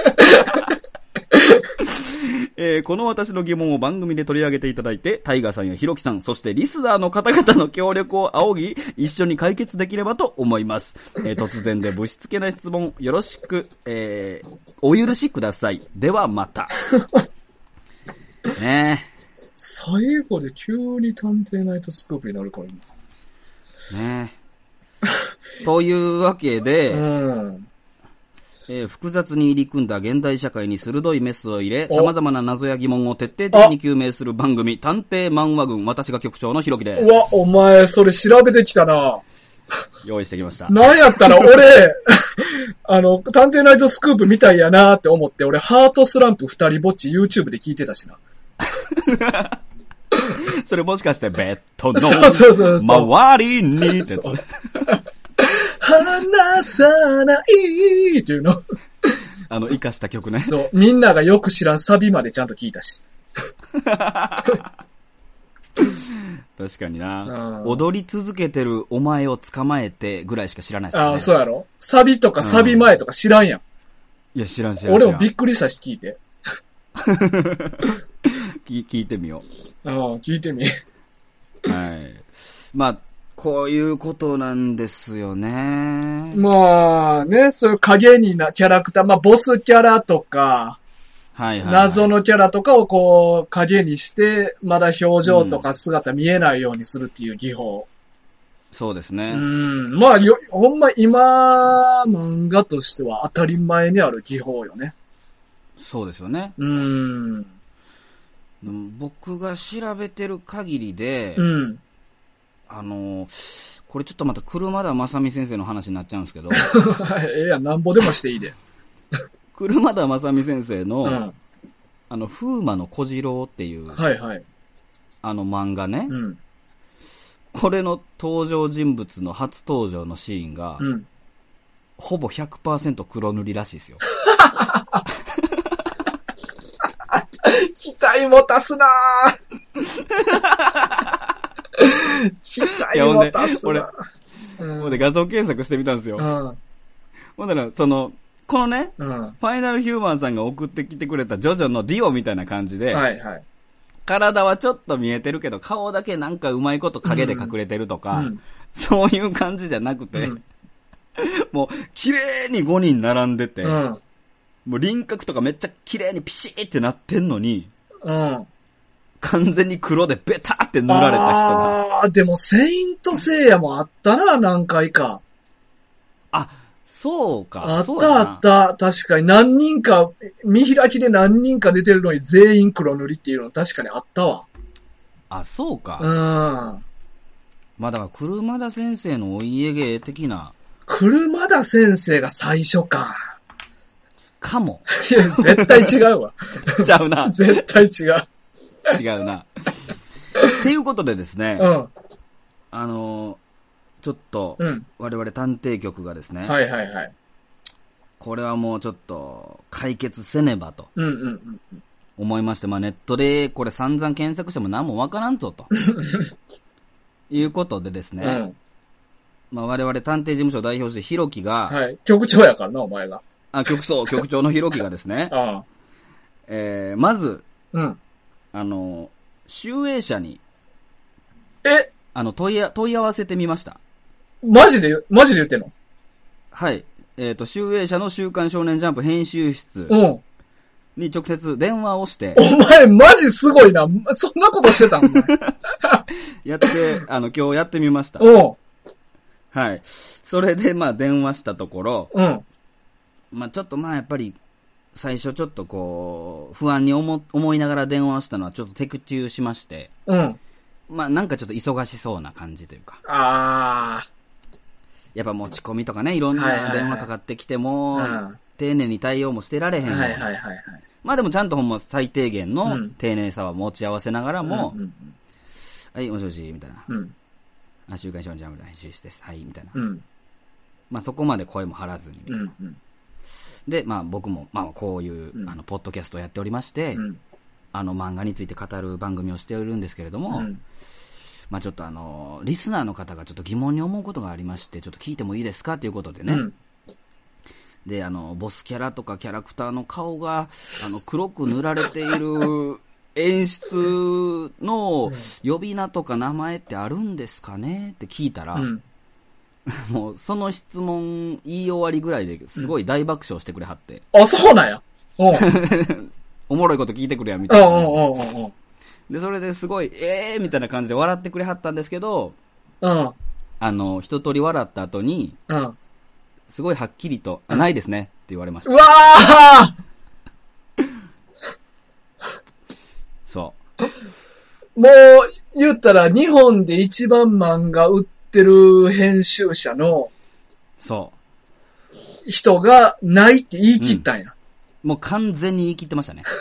えー、この私の疑問を番組で取り上げていただいて、タイガーさんやヒロキさん、そしてリスナーの方々の協力を仰ぎ、一緒に解決できればと思います。えー、突然でぶしつけな質問、よろしく、えー、お許しください。ではまた。ねえ。 最後で急に探偵ナイトスクープになるからねえ。というわけで、 うんえー、複雑に入り組んだ現代社会に鋭いメスを入れ、様々な謎や疑問を徹底的に究明する番組、探偵漫画軍、私が局長のひろきです。 うわ、お前、それ調べてきたな。 用意してきました。 なんやったら俺、あの、探偵ナイトスクープみたいやなって思って、俺、ハートスランプ二人ぼっち YouTube で聞いてたしな。 それもしかしてベッドの周りにってやつ。 離さないっていうの。 あの、生かした曲ね。 そう。みんながよく知らんサビまでちゃんと聞いたし。 確かにな。踊り続けてるお前を捕まえてぐらいしか知らないですね。 ああ、そうやろ。サビとかサビ前とか知らんやん。 うん、いや、知らん知らん。 俺もびっくりしたし聞いて。 聞, 聞いてみよう。ああ、聞いてみ。 はい。まあ、こういうことなんですよね。 まあね、そういう影になキャラクター、まあボスキャラとか、 はいはいはい、 謎のキャラとかをこう影にして、まだ表情とか姿見えないようにするっていう技法。 うん、そうですね。 うん。まあよ、ほんま今、漫画としては当たり前にある技法よね。 そうですよね。 うん。 僕が調べてる限りで、 うん。 あの、これちょっとまた車田正美先生の話になっちゃうんですけど。 ええやん、なんぼでもしていいで。 車田正美先生の、 うん、 あの、風魔の小次郎っていう、 はいはい。 あの漫画ね。 うん。 これの登場人物の初登場のシーンが、 うん、 ほぼ ひゃくパーセント 黒塗りらしいですよ。 期待持たすなぁ。期待持たすなぁ。 俺、うん、で画像検索してみたんですよ。 うん、 ほんだら、その、このね、 うん、 ファイナルヒューマンさんが送ってきてくれたジョジョのディオみたいな感じで、 はいはい、 体はちょっと見えてるけど、顔だけなんかうまいこと影で隠れてるとか、 うん、 そういう感じじゃなくて、うん、もう、綺麗にごにん並んでて、 うんもう輪郭とかめっちゃ綺麗にピシーってなってんのに、 うん。 完全に黒でベターって塗られた人が。 ああ、でもセイントセイヤもあったな、何回か。 あ、そうか。 あったあった。確かに何人か、見開きで何人か出てるのに全員黒塗りっていうの確かにあったわ。 あ、そうか。 うん。 まあだから車田先生のお家芸的な。 車田先生が最初か。 かも。 いや、絶対違うわ。 ちゃうな。 絶対違う。 違うな。っていうことでですね。 うん。 あのー、ちょっと、うん、我々探偵局がですね。 はいはいはい。 これはもうちょっと解決せねばと。 うんうんうん。 思いまして、まあネットでこれ散々検索しても何もわからんぞと。いうことでですね。うん、まあ我々探偵事務所を代表してひろきが。 はい。局長やからな、お前が。 あ、局長、局長のひろきがですね。 ああえー、まず、 うん。 あの、集英社に、 えあの、問いあ、問い合わせてみました。 マジで、マジで言ってんの？ はい。えっ、ー、と、集英社の週刊少年ジャンプ編集室に直接電話をして。 お前、マジすごいな。そんなことしてたんだ。 やって、あの、今日やってみました。 おう。 はい。それで、まあ、電話したところ、 うん。 まあ、ちょっとまあ、やっぱり、最初ちょっとこう、不安に思、思いながら電話したのはちょっとテクチューしまして、 うん。 まあ、なんかちょっと忙しそうな感じというか。 ああ。 やっぱ持ち込みとかね、いろんな電話かかってきても、はいはいはい、丁寧に対応もしてられへんの。 はいはいはいはい。 まあでもちゃんとほんま最低限の丁寧さは持ち合わせながらも、うんうんうん、はい、もしもし、みたいな。うん、あ、週刊誌のジャムの編集室です。はい、みたいな。うん、まあそこまで声も張らずに。うんうん、で、まあ僕も、まあこういう、うん、あの、ポッドキャストをやっておりまして、うん、あの漫画について語る番組をしているんですけれども、うん、まあちょっとあの、リスナーの方がちょっと疑問に思うことがありまして、ちょっと聞いてもいいですかということでね。うん、で、あの、ボスキャラとかキャラクターの顔が、あの、黒く塗られている演出の呼び名とか名前ってあるんですかねって聞いたら、うん、もうその質問言い終わりぐらいですごい大爆笑してくれはって。 うん、あ、そうなんや。おおもろいこと聞いてくれや、みたいな。で、それですごい、えーみたいな感じで笑ってくれはったんですけど、うん、あの、一通り笑った後に、うん、すごいはっきりと、あ、ないですねって言われました。 うわーそう。 もう、言ったら日本で一番漫画売ってる編集者の、 そう。 人がないって言い切ったんや。 うん、もう完全に言い切ってましたね。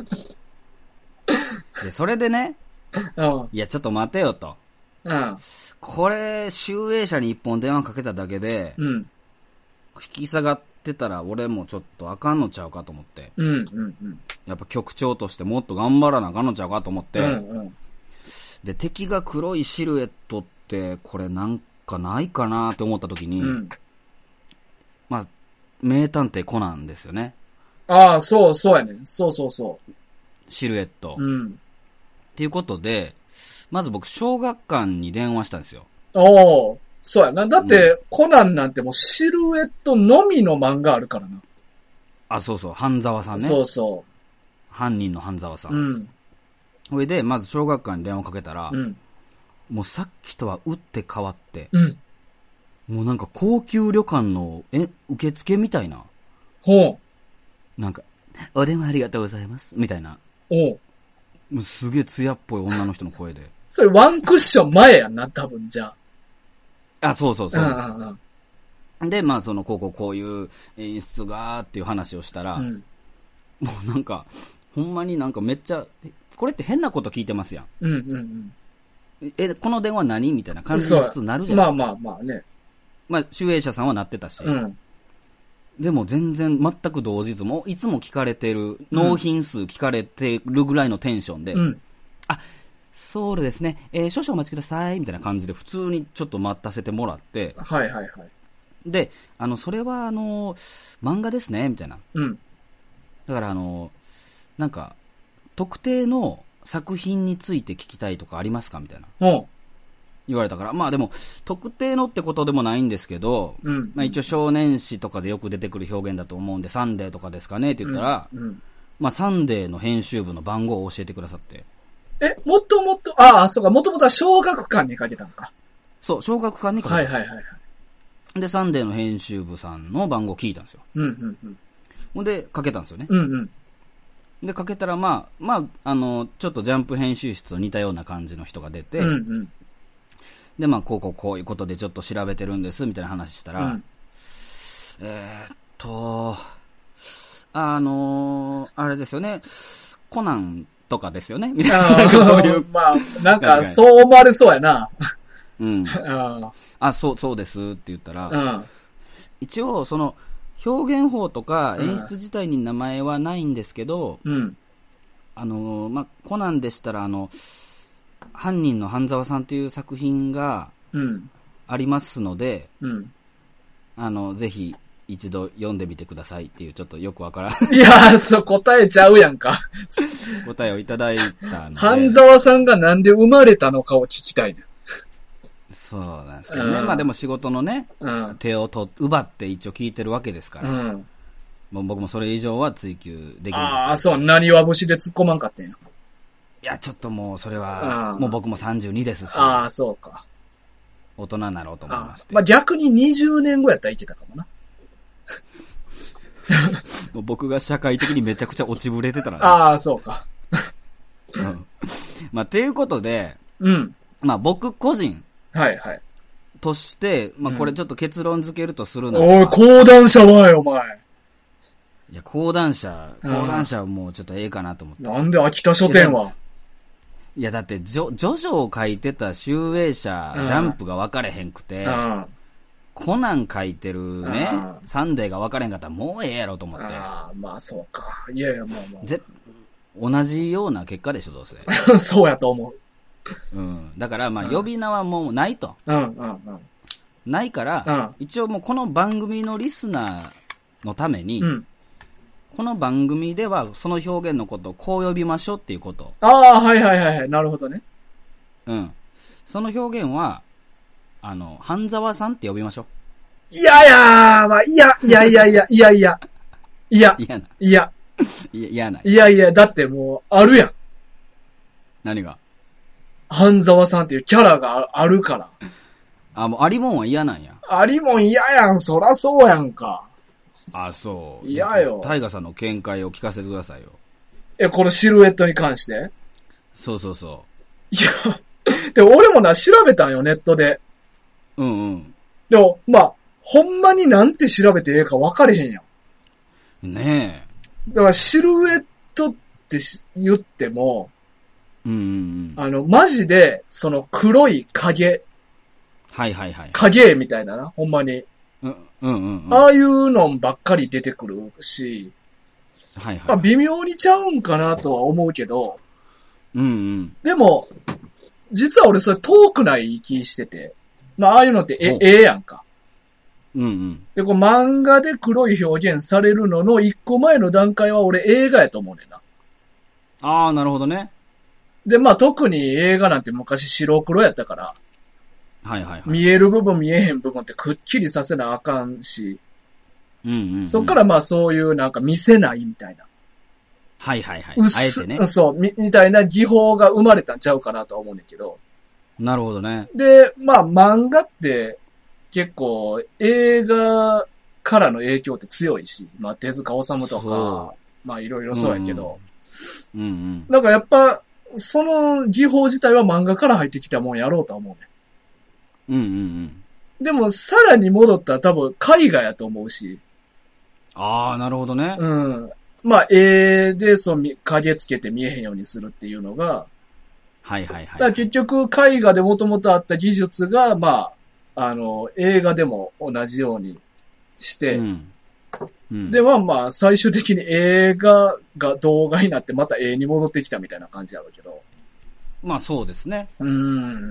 で、それでね、うん、いや、ちょっと待てよと。うん、これ、集英社に一本電話かけただけで、うん、引き下がってたら俺もちょっとあかんのちゃうかと思って、うんうんうん、やっぱ局長としてもっと頑張らなあかんのちゃうかと思って、うんうん、で、敵が黒いシルエットってこれなんかないかなって思った時に、うん、まあ、名探偵コナンですよね。 ああ、そうそうやね。そうそうそう。 シルエット。うん。っていうことで、まず僕小学館に電話したんですよ。 おー。そうやな。だって、うん、コナンなんてもうシルエットのみの漫画あるからな。 あ、そうそう。半沢さんね。 そうそう。 犯人の半沢さん。うん。それで、まず小学館に電話かけたら、うん、もうさっきとは打って変わって、うん、もうなんか高級旅館のえ受付みたいな。ほう。なんか、お電話ありがとうございます。みたいな。おう。もうすげえ艶っぽい女の人の声で。 それワンクッション前やんな、多分じゃあ。 あ、そうそうそう。うんうん、で、まあその、こうこうこういう演出がっていう話をしたら、うん、もうなんか、ほんまになんかめっちゃ、これって変なこと聞いてますやん。うんうんうん。え、この電話何みたいな感じに普通なるじゃないですか。 まあまあまあね。 まあ、集英社さんはなってたし。うん。でも全然全く同時ずもいつも聞かれてる、納品数聞かれてるぐらいのテンションで、うん、あ、そうですね、えー、少々お待ちくださいみたいな感じで普通にちょっと待たせてもらって、 はいはいはい。 で、あの、それはあの、漫画ですねみたいな。うん。だからあの、なんか、特定の作品について聞きたいとかありますかみたいな。うん。言われたから。まあでも、特定のってことでもないんですけど、うん、まあ一応少年誌とかでよく出てくる表現だと思うんで、サンデーとかですかねって言ったら、うんうん、まあサンデーの編集部の番号を教えてくださって。 え、もともと、ああ、そうか、もともとは小学館にかけたのか。 そう、小学館にかけた。 はいはいはいはい。 で、サンデーの編集部さんの番号を聞いたんですよ。うんうんうん。ほんで、かけたんですよね。うんうん。で、かけたら、まあ、まあ、あの、ちょっとジャンプ編集室と似たような感じの人が出て、うんうん。で、まあ、こうこうこういうことでちょっと調べてるんです、みたいな話したら、うん、えー、っと、あのー、あれですよね、コナンとかですよねみたいな。 そういう。まあ、なんか、そう思われそうやな。 うん。あ、そう、そうですって言ったら、うん、一応、その、表現法とか演出自体に名前はないんですけど、うん、あのー、まあ、コナンでしたら、あの、犯人の半沢さんという作品がありますので、うん、あの、ぜひ一度読んでみてくださいっていうちょっとよくわからん。 いや、そう、答えちゃうやんか。 答えをいただいたので。 半沢さんがなんで生まれたのかを聞きたいな。 そうなんですけどね。まあでも仕事のね、うん、手をと奪って一応聞いてるわけですから。うん、もう僕もそれ以上は追求できない。 ああ、そう、何は節で突っ込まんかったんや。 いや、ちょっともう、それは、もう僕もさんじゅうにですし。 ああ、そうか。 大人になろうと思いまして。 あまあ逆ににじゅうねんごやったらいけたかもな。 僕が社会的にめちゃくちゃ落ちぶれてたらね。 ああ、そうか。 うん、まあ、ということで、 うん。 まあ僕個人。 はいはい。 として、まあこれちょっと結論付けるとするなら、 うん、おい、講談社はよ、お前。 いや、講談社、講談社はもうちょっとええかなと思って。 なんで秋田書店は。 いや、だって、ジョ、ジョジョを書いてた集英社、ジャンプが分かれへんくて、コナン書いてるね、サンデーが分かれへんかったらもうええやろと思って。 ああ、まあそうか。いやいや、まあまあ。 ぜ、同じような結果でしょ、どうせ。 そうやと思う。 うん。だから、まあ、呼び名はもうないと。 うん、うん、うん。 ないから、一応もうこの番組のリスナーのために、うん、この番組ではその表現のことをこう呼びましょうっていうこと。 ああ、はいはいはいはい。なるほどね。 うん。その表現は、あの、半沢さんって呼びましょう。 いやいや、まあ、いや、いやいやいや、いやいや。いや。 いやな。 いや。 いや、いやない。 いやいや、だってもう、あるやん。 何が？ 半沢さんっていうキャラがあるから。 あ、もう、ありもんは嫌なんや。 ありもん嫌やん。そらそうやんか。 あ、そう。 嫌よ。 タイガさんの見解を聞かせてくださいよ。 え、このシルエットに関して？ そうそうそう。 いや、でも俺もな、調べたんよ、ネットで。 うんうん。 でも、まあ、ほんまになんて調べてええか分かれへんやん。ねえ。だからシルエットって言っても、 うんうんうん。 あの、マジで、その黒い影。 はいはいはい。 影みたいなな、ほんまに。 うんうんうん、うん。 ああいうのばっかり出てくるし、 はいはい。 まあ、微妙にちゃうんかなとは思うけど、 うんうん。 でも、実は俺それ遠くない気してて、まあ、ああいうのってえ、ええやんか。 うんうん。 で、こう漫画で黒い表現されるのの一個前の段階は俺映画やと思うねんな。 ああ、なるほどね。 で、まあ特に映画なんて昔白黒やったから、 はいはいはい。 見える部分見えへん部分ってくっきりさせなあかんし、 うんうん、うん。 そっからまあそういうなんか見せないみたいな。 はいはいはい。 あえてね。そう、み、みたいな技法が生まれたんちゃうかなとは思うねんけど。 なるほどね。 で、まあ漫画って結構映画からの影響って強いし、まあ手塚治虫とか、まあいろいろそうやけど。 うんうん。うんうん、 だからやっぱ、その技法自体は漫画から入ってきたもんやろうとは思うね。 うんうんうん。 でもさらに戻ったら多分絵画やと思うし。 ああ、なるほどね。 うん。まあ絵でその影つけて見えへんようにするっていうのが、 はいはいはい。だから結局絵画でもともとあった技術が、まあ、あの、映画でも同じようにして、うんうん、で、まあまあ、最終的に映画が動画になってまた絵に戻ってきたみたいな感じやろうけど。 まあそうですね。 うん。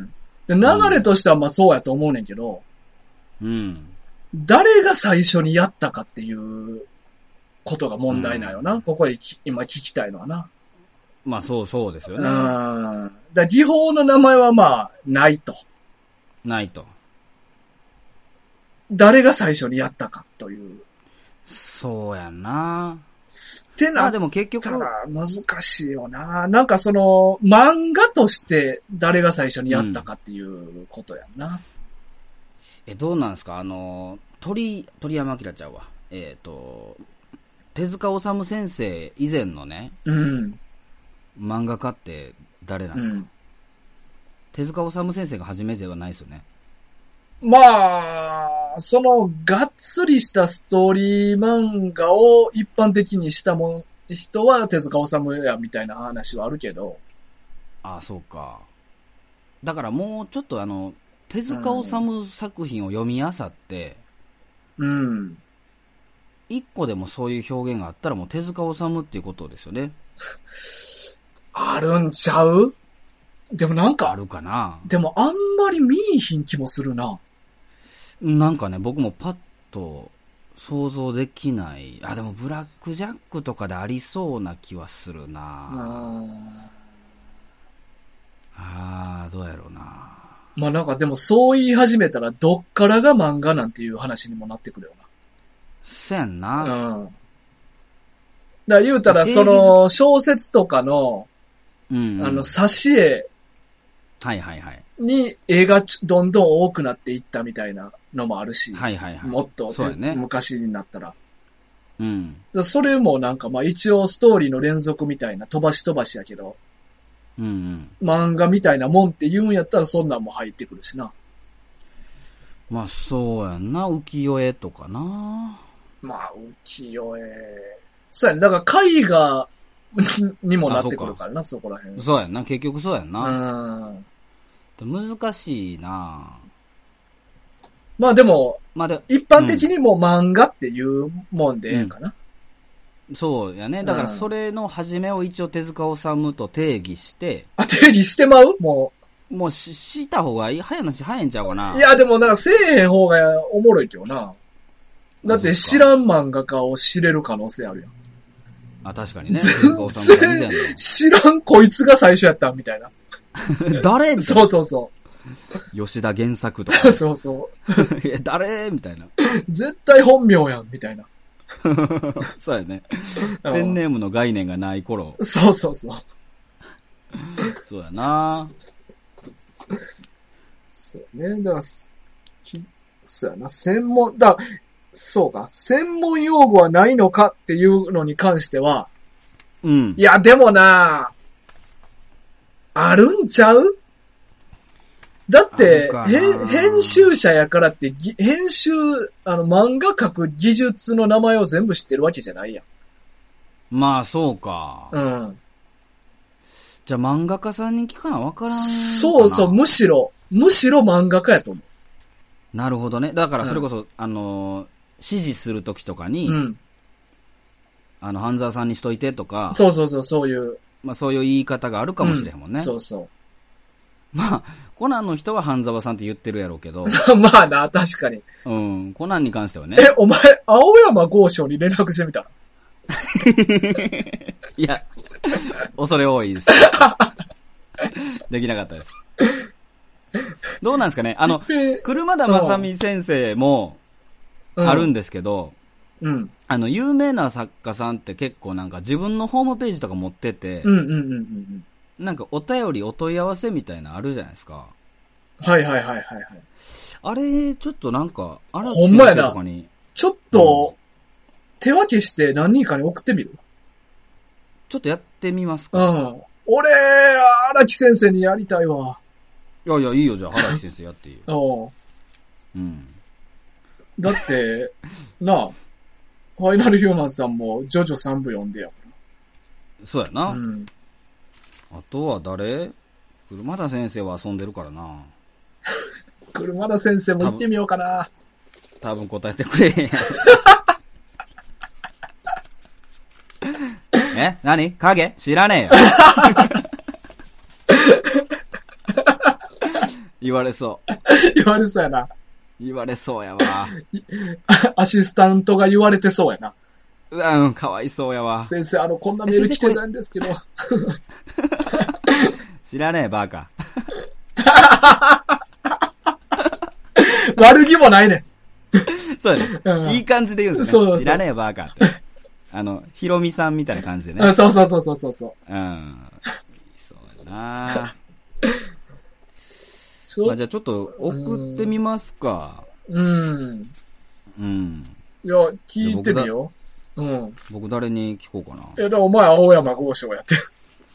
で流れとしてはまあそうやと思うねんけど、 うん。 誰が最初にやったかっていうことが問題なよな。うん、ここで今聞きたいのはな。 まあそうそうですよね。 うん。だ技法の名前はまあ、ないと。 ないと。 誰が最初にやったかという。 そうやんな。 ってな。 あ、でも結局。 難しいよな。なんかその、漫画として誰が最初にやったかっていうことやんな。うん、 え、どうなんですかあの、鳥、鳥山明ちゃうわ。えっ、ー、と、手塚治虫先生以前のね。 うん。 漫画家って誰なんですか、うん、手塚治虫先生が初めてではないですよね。 まあ、その、がっつりしたストーリー漫画を一般的にしたもん、人は手塚治虫やみたいな話はあるけど。 ああ、そうか。だからもうちょっとあの、手塚治虫作品を読み漁って、 うん。 一個でもそういう表現があったらもう手塚治虫っていうことですよね。 あるんちゃう？でもなんか。 あるかな。 でもあんまり見えひん気もするな。 なんかね、僕もパッと想像できない。あ、でもブラックジャックとかでありそうな気はするな。ああ、どうやろうな。 まあなんかでもそう言い始めたらどっからが漫画なんていう話にもなってくるよな。 せやんな。 うん。だから言うたらその小説とかの、うんうん、あの挿絵はいはいはい。 に絵がどんどん多くなっていったみたいなのもあるし。 はいはいはい。 もっと、 そうね、 昔になったら。 うん。 それもなんかまあ一応ストーリーの連続みたいな飛ばし飛ばしやけど。 うんうん。 漫画みたいなもんって言うんやったらそんなんも入ってくるしな。 まあそうやんな、浮世絵とかな。 まあ浮世絵。そうやね。だから絵画にもなってくるからな、そ, そこら辺。 そうやんな、結局そうやんな。 うん。難しいな。 まあでも、 まあ、で一般的にもう漫画っていうもんでええかな、 うん。そうやね。だからそれの始めを一応手塚治虫と定義して。 あ、定義してまうもう。もうし、した方がいい早いなし早いんちゃうかな。 いやでもなんかせえへん方がおもろいけどな。だって知らん漫画家を知れる可能性あるやん。 あ、確かにね。 全然知らんこいつが最初やったみたいな。 誰みたいな。 そうそうそう。 吉田原作とか、ね。 そうそう。 え、誰みたいな。 絶対本名やんみたいな。 そうやね。ペンネームの概念がない頃。 そうそうそう。 そうやな。 そうね。だから、そうやな。専門、だそうか。専門用語はないのかっていうのに関しては、 うん。 いや、でもな、あるんちゃう？だって、編集者やからって、編集、あの、漫画描く技術の名前を全部知ってるわけじゃないやん。 まあ、そうか。 うん。 じゃあ、漫画家さんに聞かなわからんかな。 そうそう、むしろ、むしろ漫画家やと思う。 なるほどね。だから、それこそ、うん、あのー、指示するときとかに、うん、あの、半沢さんにしといてとか。 そうそうそう、そういう。 まあ、そういう言い方があるかもしれへんもんね。 うん、そうそう。 まあ、コナンの人は半沢さんって言ってるやろうけど。 まあな、確かに。 うん、コナンに関してはね。 え、お前、青山剛昌に連絡してみたいや、恐れ多いです。できなかったです。どうなんですかねあの、車田正美先生もあるんですけど、 うんうん、 あの、有名な作家さんって結構なんか自分のホームページとか持ってて、 うんうんうんうんうんなんかお便りお問い合わせみたいなあるじゃないですか。 はいはいはいはいはい。 あれ、ちょっとなんか、あら、 ほんまやな。ちょっと、うん、手分けして何人かに送ってみる？ ちょっとやってみますか。 うん。俺、荒木先生にやりたいわ。 いやいや、いいよ、じゃあ、荒木先生やっていいよ。うん。 だって、なあ、ファイナルヒューマンさんもジョジョさんぶ読んでやから。 そうやな。 うん。 あとは誰？車田先生は遊んでるからな。 車田先生も行ってみようかな。 多分答えてくれへんやん。え？何？影？知らねえよ。言われそう。 言われそうやな。 言われそうやわ。 アシスタントが言われてそうやな。 うん、かわいそうやわ。 先生、あの、こんなメール来てないんですけど。 知らねえ、バカ。 悪気もないね。 そうやね、うん。いい感じで言うんですよね。そうそうそう知らねえ、バカって。あの、ヒロミさんみたいな感じでね。 そうそうそうそうそう。 うん。そうやなまあ、じゃあちょっと送ってみますか。 うん。 うん。 いや、聞いてみよう。うん。 僕誰に聞こうかな。 いや、だからお前青山剛昌やってる。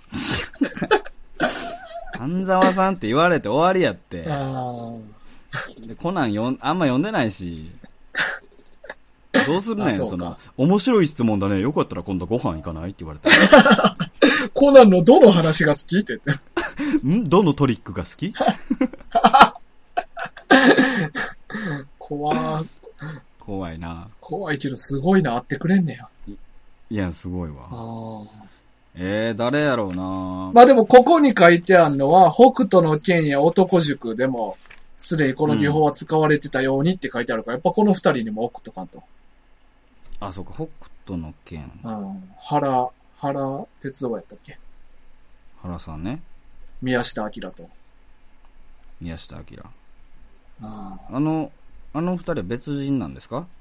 半沢さんって言われて終わりやって。 あでコナンよんあんま読んでないし。どうするねん、その、面白い質問だね。よかったら今度ご飯行かないって言われた。 コナンのどの話が好きって言って。 んどのトリックが好き怖怖いな。 怖いけどすごいな、会ってくれんねや。 い, いや、すごいわ。 あえー、誰やろうな。 まあでもここに書いてあるのは、北斗の拳や男塾でも、すでにこの技法は使われてたようにって書いてあるから、うん、やっぱこの二人にも送っとかんと。 あ、そうか、北斗の拳。 うん。原、原哲夫やったっけ？ 原さんね。 宮下明と。 宮下明。 ああの、あの二人は別人なんですか？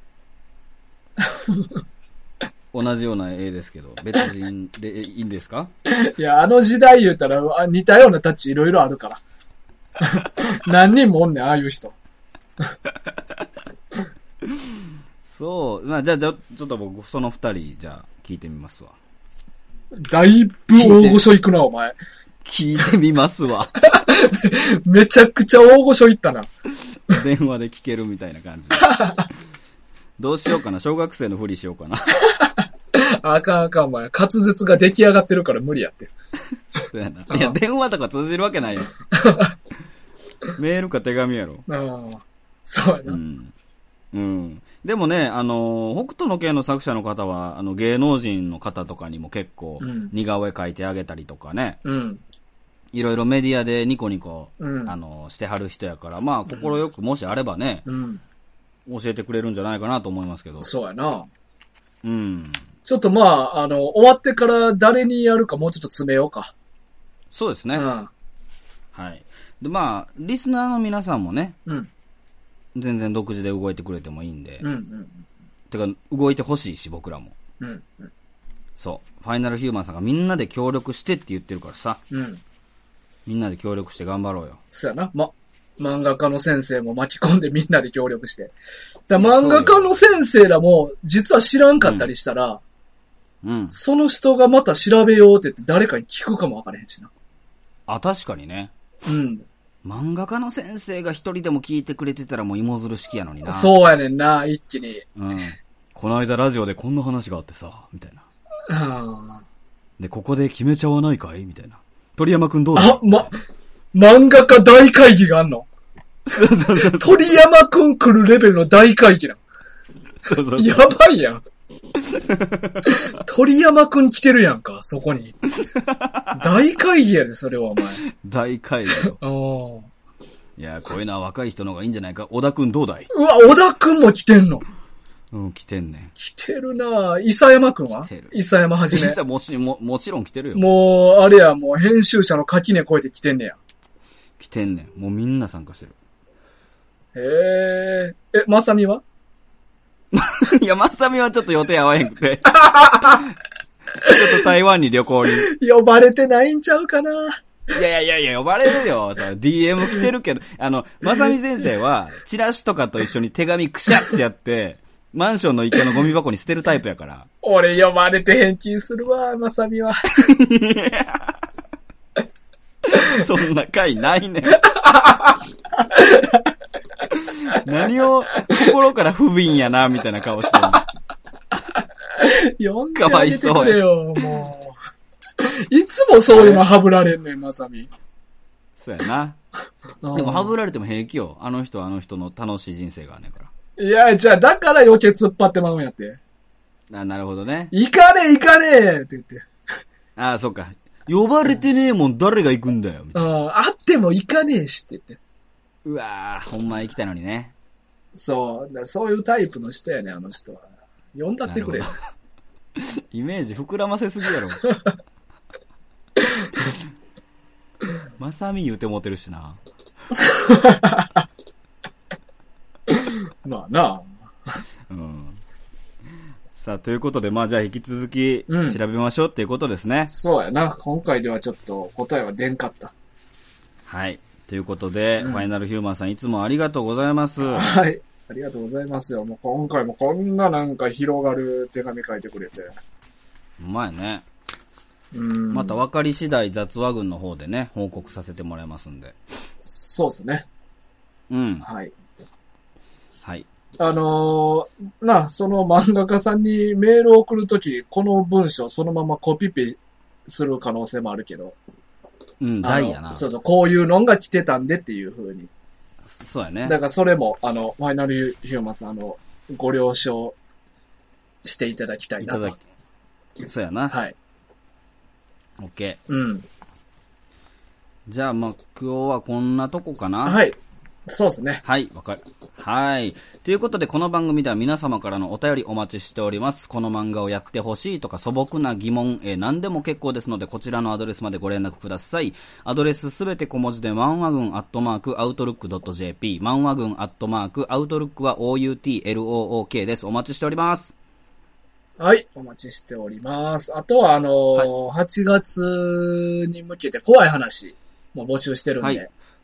同じような絵ですけど、別人でいいんですか？ いや、あの時代言うたら似たようなタッチいろいろあるから。 何人もおんねん、ああいう人。 そう。まあ、じゃあ、じゃあちょっと僕、その二人、じゃあ、聞いてみますわ。 だいぶ大御所行くな、お前。 聞いてみますわ。 めちゃくちゃ大御所行ったな。 電話で聞けるみたいな感じ。どうしようかな。小学生のふりしようかな。 あかんあかん、お前。滑舌が出来上がってるから無理やって。 そうやな。いや、電話とか通じるわけないよ。メールか手紙やろ。 ああ。そうやな。 うん。うん。でもね、あの、北斗の拳の作者の方は、あの、芸能人の方とかにも結構、似顔絵描いてあげたりとかね。うん。いろいろメディアでニコニコ、うん、あの、してはる人やから、まあ、心よくもしあればね、うん、教えてくれるんじゃないかなと思いますけど。 そうやな。 うん。 ちょっとまあ、あの、終わってから誰にやるかもうちょっと詰めようか。 そうですね。うん。はい。で、まあ、リスナーの皆さんもね、うん。全然独自で動いてくれてもいいんで。うんうん。てか、動いてほしいし、僕らも。うん、うん。そう。ファイナルヒューマンさんがみんなで協力してって言ってるからさ。うん。みんなで協力して頑張ろうよ。 そうやな。ま、漫画家の先生も巻き込んでみんなで協力して。だ漫画家の先生らも実は知らんかったりしたら、うん。うん、その人がまた調べようって言って誰かに聞くかもわからへんしな。 あ、確かにね。うん。漫画家の先生が一人でも聞いてくれてたらもう芋づる式やのにな。 そうやねんな、一気に。 うん。この間ラジオでこんな話があってさ、みたいな。あで、ここで決めちゃわないかいみたいな。鳥山くんどうだ？ あ、ま、漫画家大会議があんの？そうそうそう。鳥山くん来るレベルの大会議な。そうそうそう。やばいやん。鳥山くん来てるやんか、そこに。大会議やで、それはお前。 大会議よ。いや、こういうのは若い人の方がいいんじゃないか。小田くんどうだい？ うわ、小田くんも来てんの？ うん、来てんねん。 来てるなぁ。伊佐山くんは？伊佐山はじめ。 もちも、もちろん来てるよ。 もう、あれや、もう編集者の垣根越えて来てんねや。 来てんねん。もうみんな参加してる。 へえ。え、まさみは？ いや、まさみはちょっと予定合わへんくて。ちょっと台湾に旅行に。 呼ばれてないんちゃうかな。 いやいやいや、呼ばれるよ。ディーエム 来てるけど、あの、まさみ先生は、チラシとかと一緒に手紙くしゃってやって、マンションの池のゴミ箱に捨てるタイプやから。 俺呼ばれて返金するわ、まさみは。 そんな回ないねん。何を心から不憫やな、みたいな顔してるの。 呼んであげてくれよ、もう。いつもそういうのハブられんねん、まさみ。 そうやな。でもハブられても平気よ。あの人はあの人の楽しい人生があんねんから。 いや、じゃあ、だから余計突っ張ってまうんやって。 あ、なるほどね。 行かねえ行かねえって言って。 ああ、そっか。呼ばれてねえもん誰が行くんだよ。みたいな。 ああ、会っても行かねえしって言って。 うわぁ、ほんま行きたいのにね。 そう、そういうタイプの人やね、あの人は。呼んだってくれよ。 イメージ膨らませすぎやろ。まさみ言うてもてるしな。 まあな。 うん。さあ、ということで、まあじゃあ引き続き調べましょうっていうことですね。うん、 そうやな。今回ではちょっと答えは出んかった。 はい。ということで、うん、ファイナルヒューマンさんいつもありがとうございます。 はい。ありがとうございますよ。もう今回もこんななんか広がる手紙書いてくれて。 うまいね。うん。また分かり次第雑話群の方でね、報告させてもらいますんで。 そうですね。 うん。 はい。 はい。 あのー、な、その漫画家さんにメールを送るとき、この文章そのままコピペする可能性もあるけど。 うん、大やな。 そうそう、こういうのが来てたんでっていう風に。 そうやね。 だからそれも、あの、ファイナルヒューマンさん、あの、ご了承していただきたいなと。いただきそうやな。 はい。 オッケー。うん。 じゃあ、まあ、今日はこんなとこかな。 はい。そうですね。 はい、わかる。はい。ということで、この番組では皆様からのお便りお待ちしております。この漫画をやってほしいとか素朴な疑問、えー、何でも結構ですので、こちらのアドレスまでご連絡ください。アドレスすべて小文字で、漫画軍アットマークアウトルックドットジェーピー、漫画軍アットマークアウトルックは オーユーティーエルオーオーケー です。お待ちしております。 はい、お待ちしております。あとは、あのーはい、はちがつに向けて怖い話も募集してるんで、はい、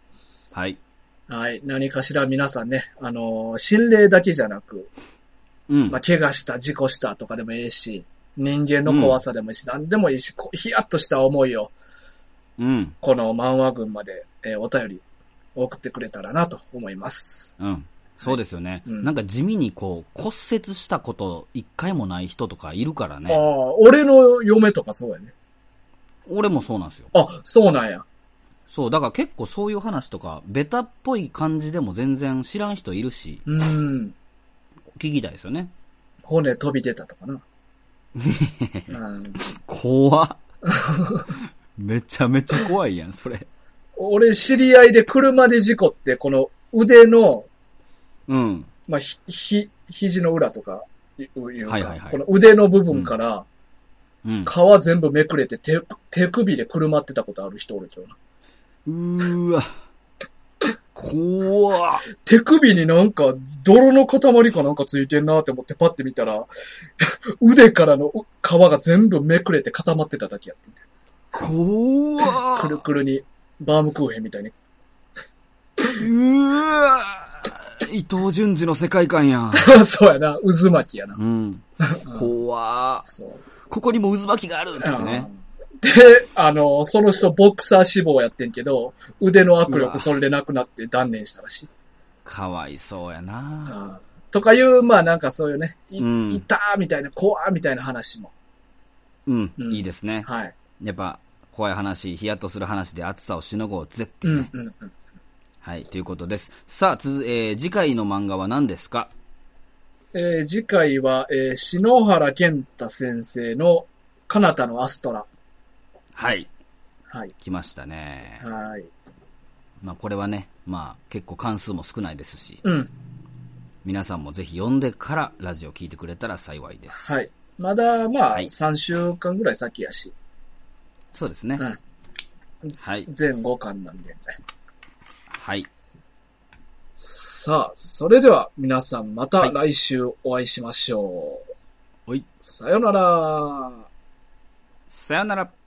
はい。 はい。何かしら皆さんね、あのー、心霊だけじゃなく、うん。まあ、怪我した、事故したとかでもいいし、人間の怖さでもいいし、うん、何でもいいし、ヒヤッとした思いを、うん。この漫画群まで、えー、お便り送ってくれたらなと思います。 うん。そうですよね。はい、なんか地味にこう、骨折したこと一回もない人とかいるからね。 ああ、俺の嫁とかそうやね。 俺もそうなんですよ。 あ、そうなんや。 そう、だから結構そういう話とか、ベタっぽい感じでも全然知らん人いるし。うん。聞きたいですよね。 骨飛び出たとかな。 うん、怖っ。めちゃめちゃ怖いやん、それ。 俺知り合いで車で事故って、この腕の、うん。まあ、ひ、ひ、肘の裏とかいうか、はいはいはい、この腕の部分から、うん、皮全部めくれて手、手首でくるまってたことある人おるけどな。 うーわ。怖っ。 手首になんか泥の塊かなんかついてんなって思ってパッて見たら、腕からの皮が全部めくれて固まってただけやってんだよ。 怖っ。 くるくるに、バームクーヘンみたいに。 うーわ。伊藤淳二の世界観やん。 そうやな。渦巻きやな。うん。 怖っ。そう。ここにも渦巻きがあるってね。 で、あの、その人ボクサー志望やってんけど、腕の握力それでなくなって断念したらしい。 かわいそうやな。 とかいう、まあなんかそういうね、い、うん、いたーみたいな、怖ーみたいな話も。 うん、うん、いいですね。はい。やっぱ、怖い話、ヒヤッとする話で暑さをしのごうぜってね。うんうんうん。はい、ということです。さあ、つえー、次回の漫画は何ですか？ えー、次回は、えー、篠原健太先生の彼方のアストラ。 はい。はい。来ましたね。はい。まあこれはね、まあ結構関数も少ないですし。うん。皆さんもぜひ読んでからラジオ聞いてくれたら幸いです。 はい。まだまあ、はい、さんしゅうかんぐらい先やし。 そうですね。 うん。はい。全ごかんなんで。 はい。 さあ、それでは皆さんまた来週お会いしましょう。はい。さよなら。 さよなら。